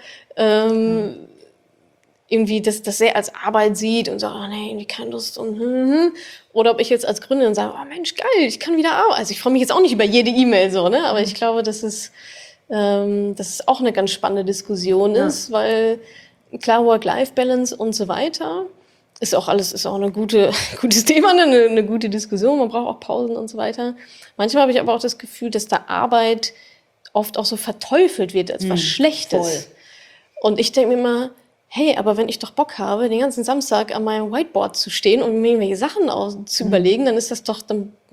irgendwie das sehr als Arbeit sieht und sagt, oh nee, irgendwie keine Lust und oder ob ich jetzt als Gründerin sage, oh Mensch, geil, ich kann wieder arbeiten. Also ich freue mich jetzt auch nicht über jede E-Mail so, ne? Aber ich glaube, dass es auch eine ganz spannende Diskussion ist, weil klar, Work-Life-Balance und so weiter ist auch ein gutes Thema, eine gute Diskussion. Man braucht auch Pausen und so weiter. Manchmal habe ich aber auch das Gefühl, dass da Arbeit oft auch so verteufelt wird als was Schlechtes. Voll. Und ich denke mir immer, hey, aber wenn ich doch Bock habe, den ganzen Samstag an meinem Whiteboard zu stehen und mir irgendwelche Sachen zu überlegen, dann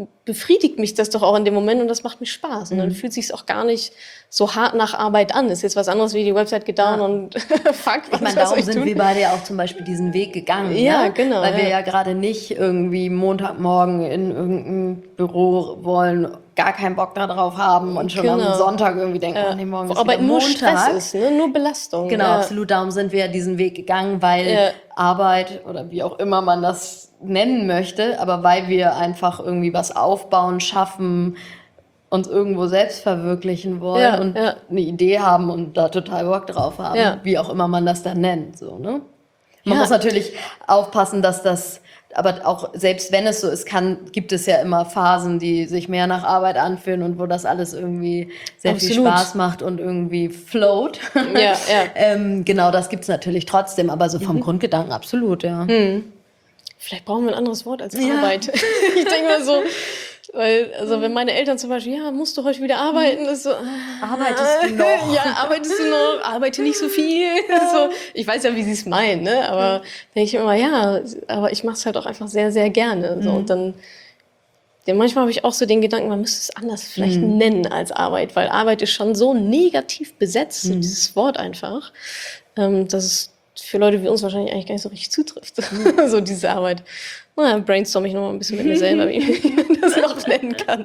befriedigt mich das doch auch in dem Moment und das macht mir Spaß. Und dann fühlt sich's auch gar nicht so hart nach Arbeit an. Das ist jetzt was anderes wie die Website geht down und fuck, Ich meine, darum sind wir beide ja auch zum Beispiel diesen Weg gegangen. Ja, genau. Weil wir ja gerade nicht irgendwie Montagmorgen in irgendein Büro wollen, gar keinen Bock darauf haben und schon am Sonntag irgendwie denken, oh nee, morgen ist Arbeit wieder nur Montag. Stress ist, ne? Nur Belastung. Genau, absolut. Darum sind wir ja diesen Weg gegangen, weil Arbeit oder wie auch immer man das nennen möchte, aber weil wir einfach irgendwie was aufbauen, schaffen, uns irgendwo selbst verwirklichen wollen und eine Idee haben und da total Bock drauf haben, wie auch immer man das dann nennt. So, ne? Man muss natürlich aufpassen, dass das, aber auch selbst wenn es so ist, gibt es ja immer Phasen, die sich mehr nach Arbeit anfühlen und wo das alles irgendwie sehr viel Spaß macht und irgendwie float. Genau, das gibt es natürlich trotzdem, aber so vom Grundgedanken absolut, Vielleicht brauchen wir ein anderes Wort als Arbeit. Ich denke mal so, weil, also wenn meine Eltern zum Beispiel, musst du heute wieder arbeiten, das ist so, arbeitest du noch? Ja, arbeitest du noch? Arbeite nicht so viel. So, ich weiß ja, wie sie es meinen, ne? Aber denke ich immer, aber ich mache es halt auch einfach sehr, sehr gerne. So, und dann, manchmal habe ich auch so den Gedanken, man müsste es anders vielleicht nennen als Arbeit, weil Arbeit ist schon so negativ besetzt, so dieses Wort einfach, dass es für Leute wie uns wahrscheinlich eigentlich gar nicht so richtig zutrifft. So diese Arbeit. Naja, brainstorm ich noch mal ein bisschen mit mir selber, wie man das noch nennen kann.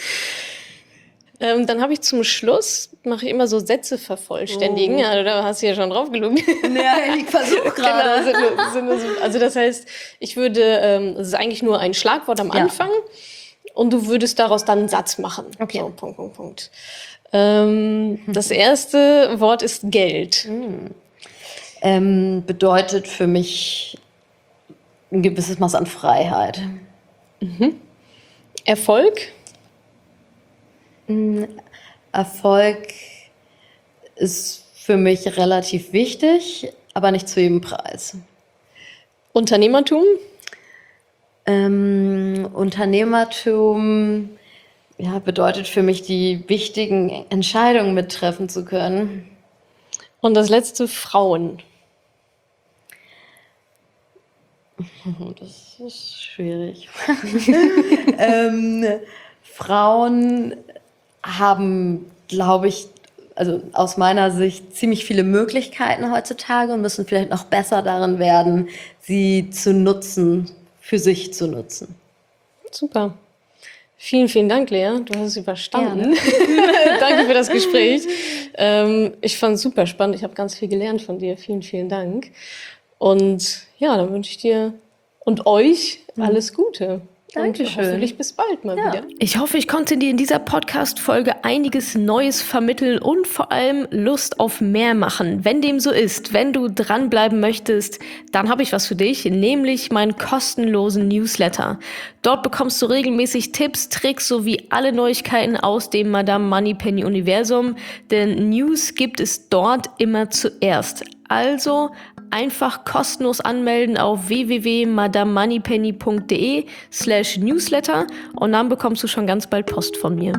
Dann habe ich zum Schluss, mache ich immer so Sätze vervollständigen. Also da hast du ja schon drauf gelogen. Ja, ich versuche gerade. Genau, also das heißt, ich würde, das ist eigentlich nur ein Schlagwort am Anfang und du würdest daraus dann einen Satz machen. Okay. So, Punkt. Das erste Wort ist Geld. Bedeutet für mich ein gewisses Maß an Freiheit. Erfolg? Erfolg ist für mich relativ wichtig, aber nicht zu jedem Preis. Unternehmertum? Unternehmertum bedeutet für mich, die wichtigen Entscheidungen mittreffen zu können. Und das letzte, Frauen. Das ist schwierig. Frauen haben, glaube ich, also aus meiner Sicht ziemlich viele Möglichkeiten heutzutage und müssen vielleicht noch besser darin werden, sie zu nutzen, für sich zu nutzen. Super. Vielen, vielen Dank, Lea. Du hast es überstanden. Danke für das Gespräch. Ich fand es super spannend. Ich habe ganz viel gelernt von dir. Vielen, vielen Dank. Und dann wünsche ich dir und euch alles Gute. Dankeschön. Und hoffentlich bis bald mal wieder. Ich hoffe, ich konnte dir in dieser Podcast-Folge einiges Neues vermitteln und vor allem Lust auf mehr machen. Wenn dem so ist, wenn du dranbleiben möchtest, dann habe ich was für dich, nämlich meinen kostenlosen Newsletter. Dort bekommst du regelmäßig Tipps, Tricks sowie alle Neuigkeiten aus dem Madame Moneypenny Universum, denn News gibt es dort immer zuerst. Also einfach kostenlos anmelden auf www.madamemoneypenny.de/newsletter und dann bekommst du schon ganz bald Post von mir.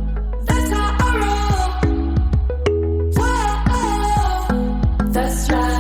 That's right.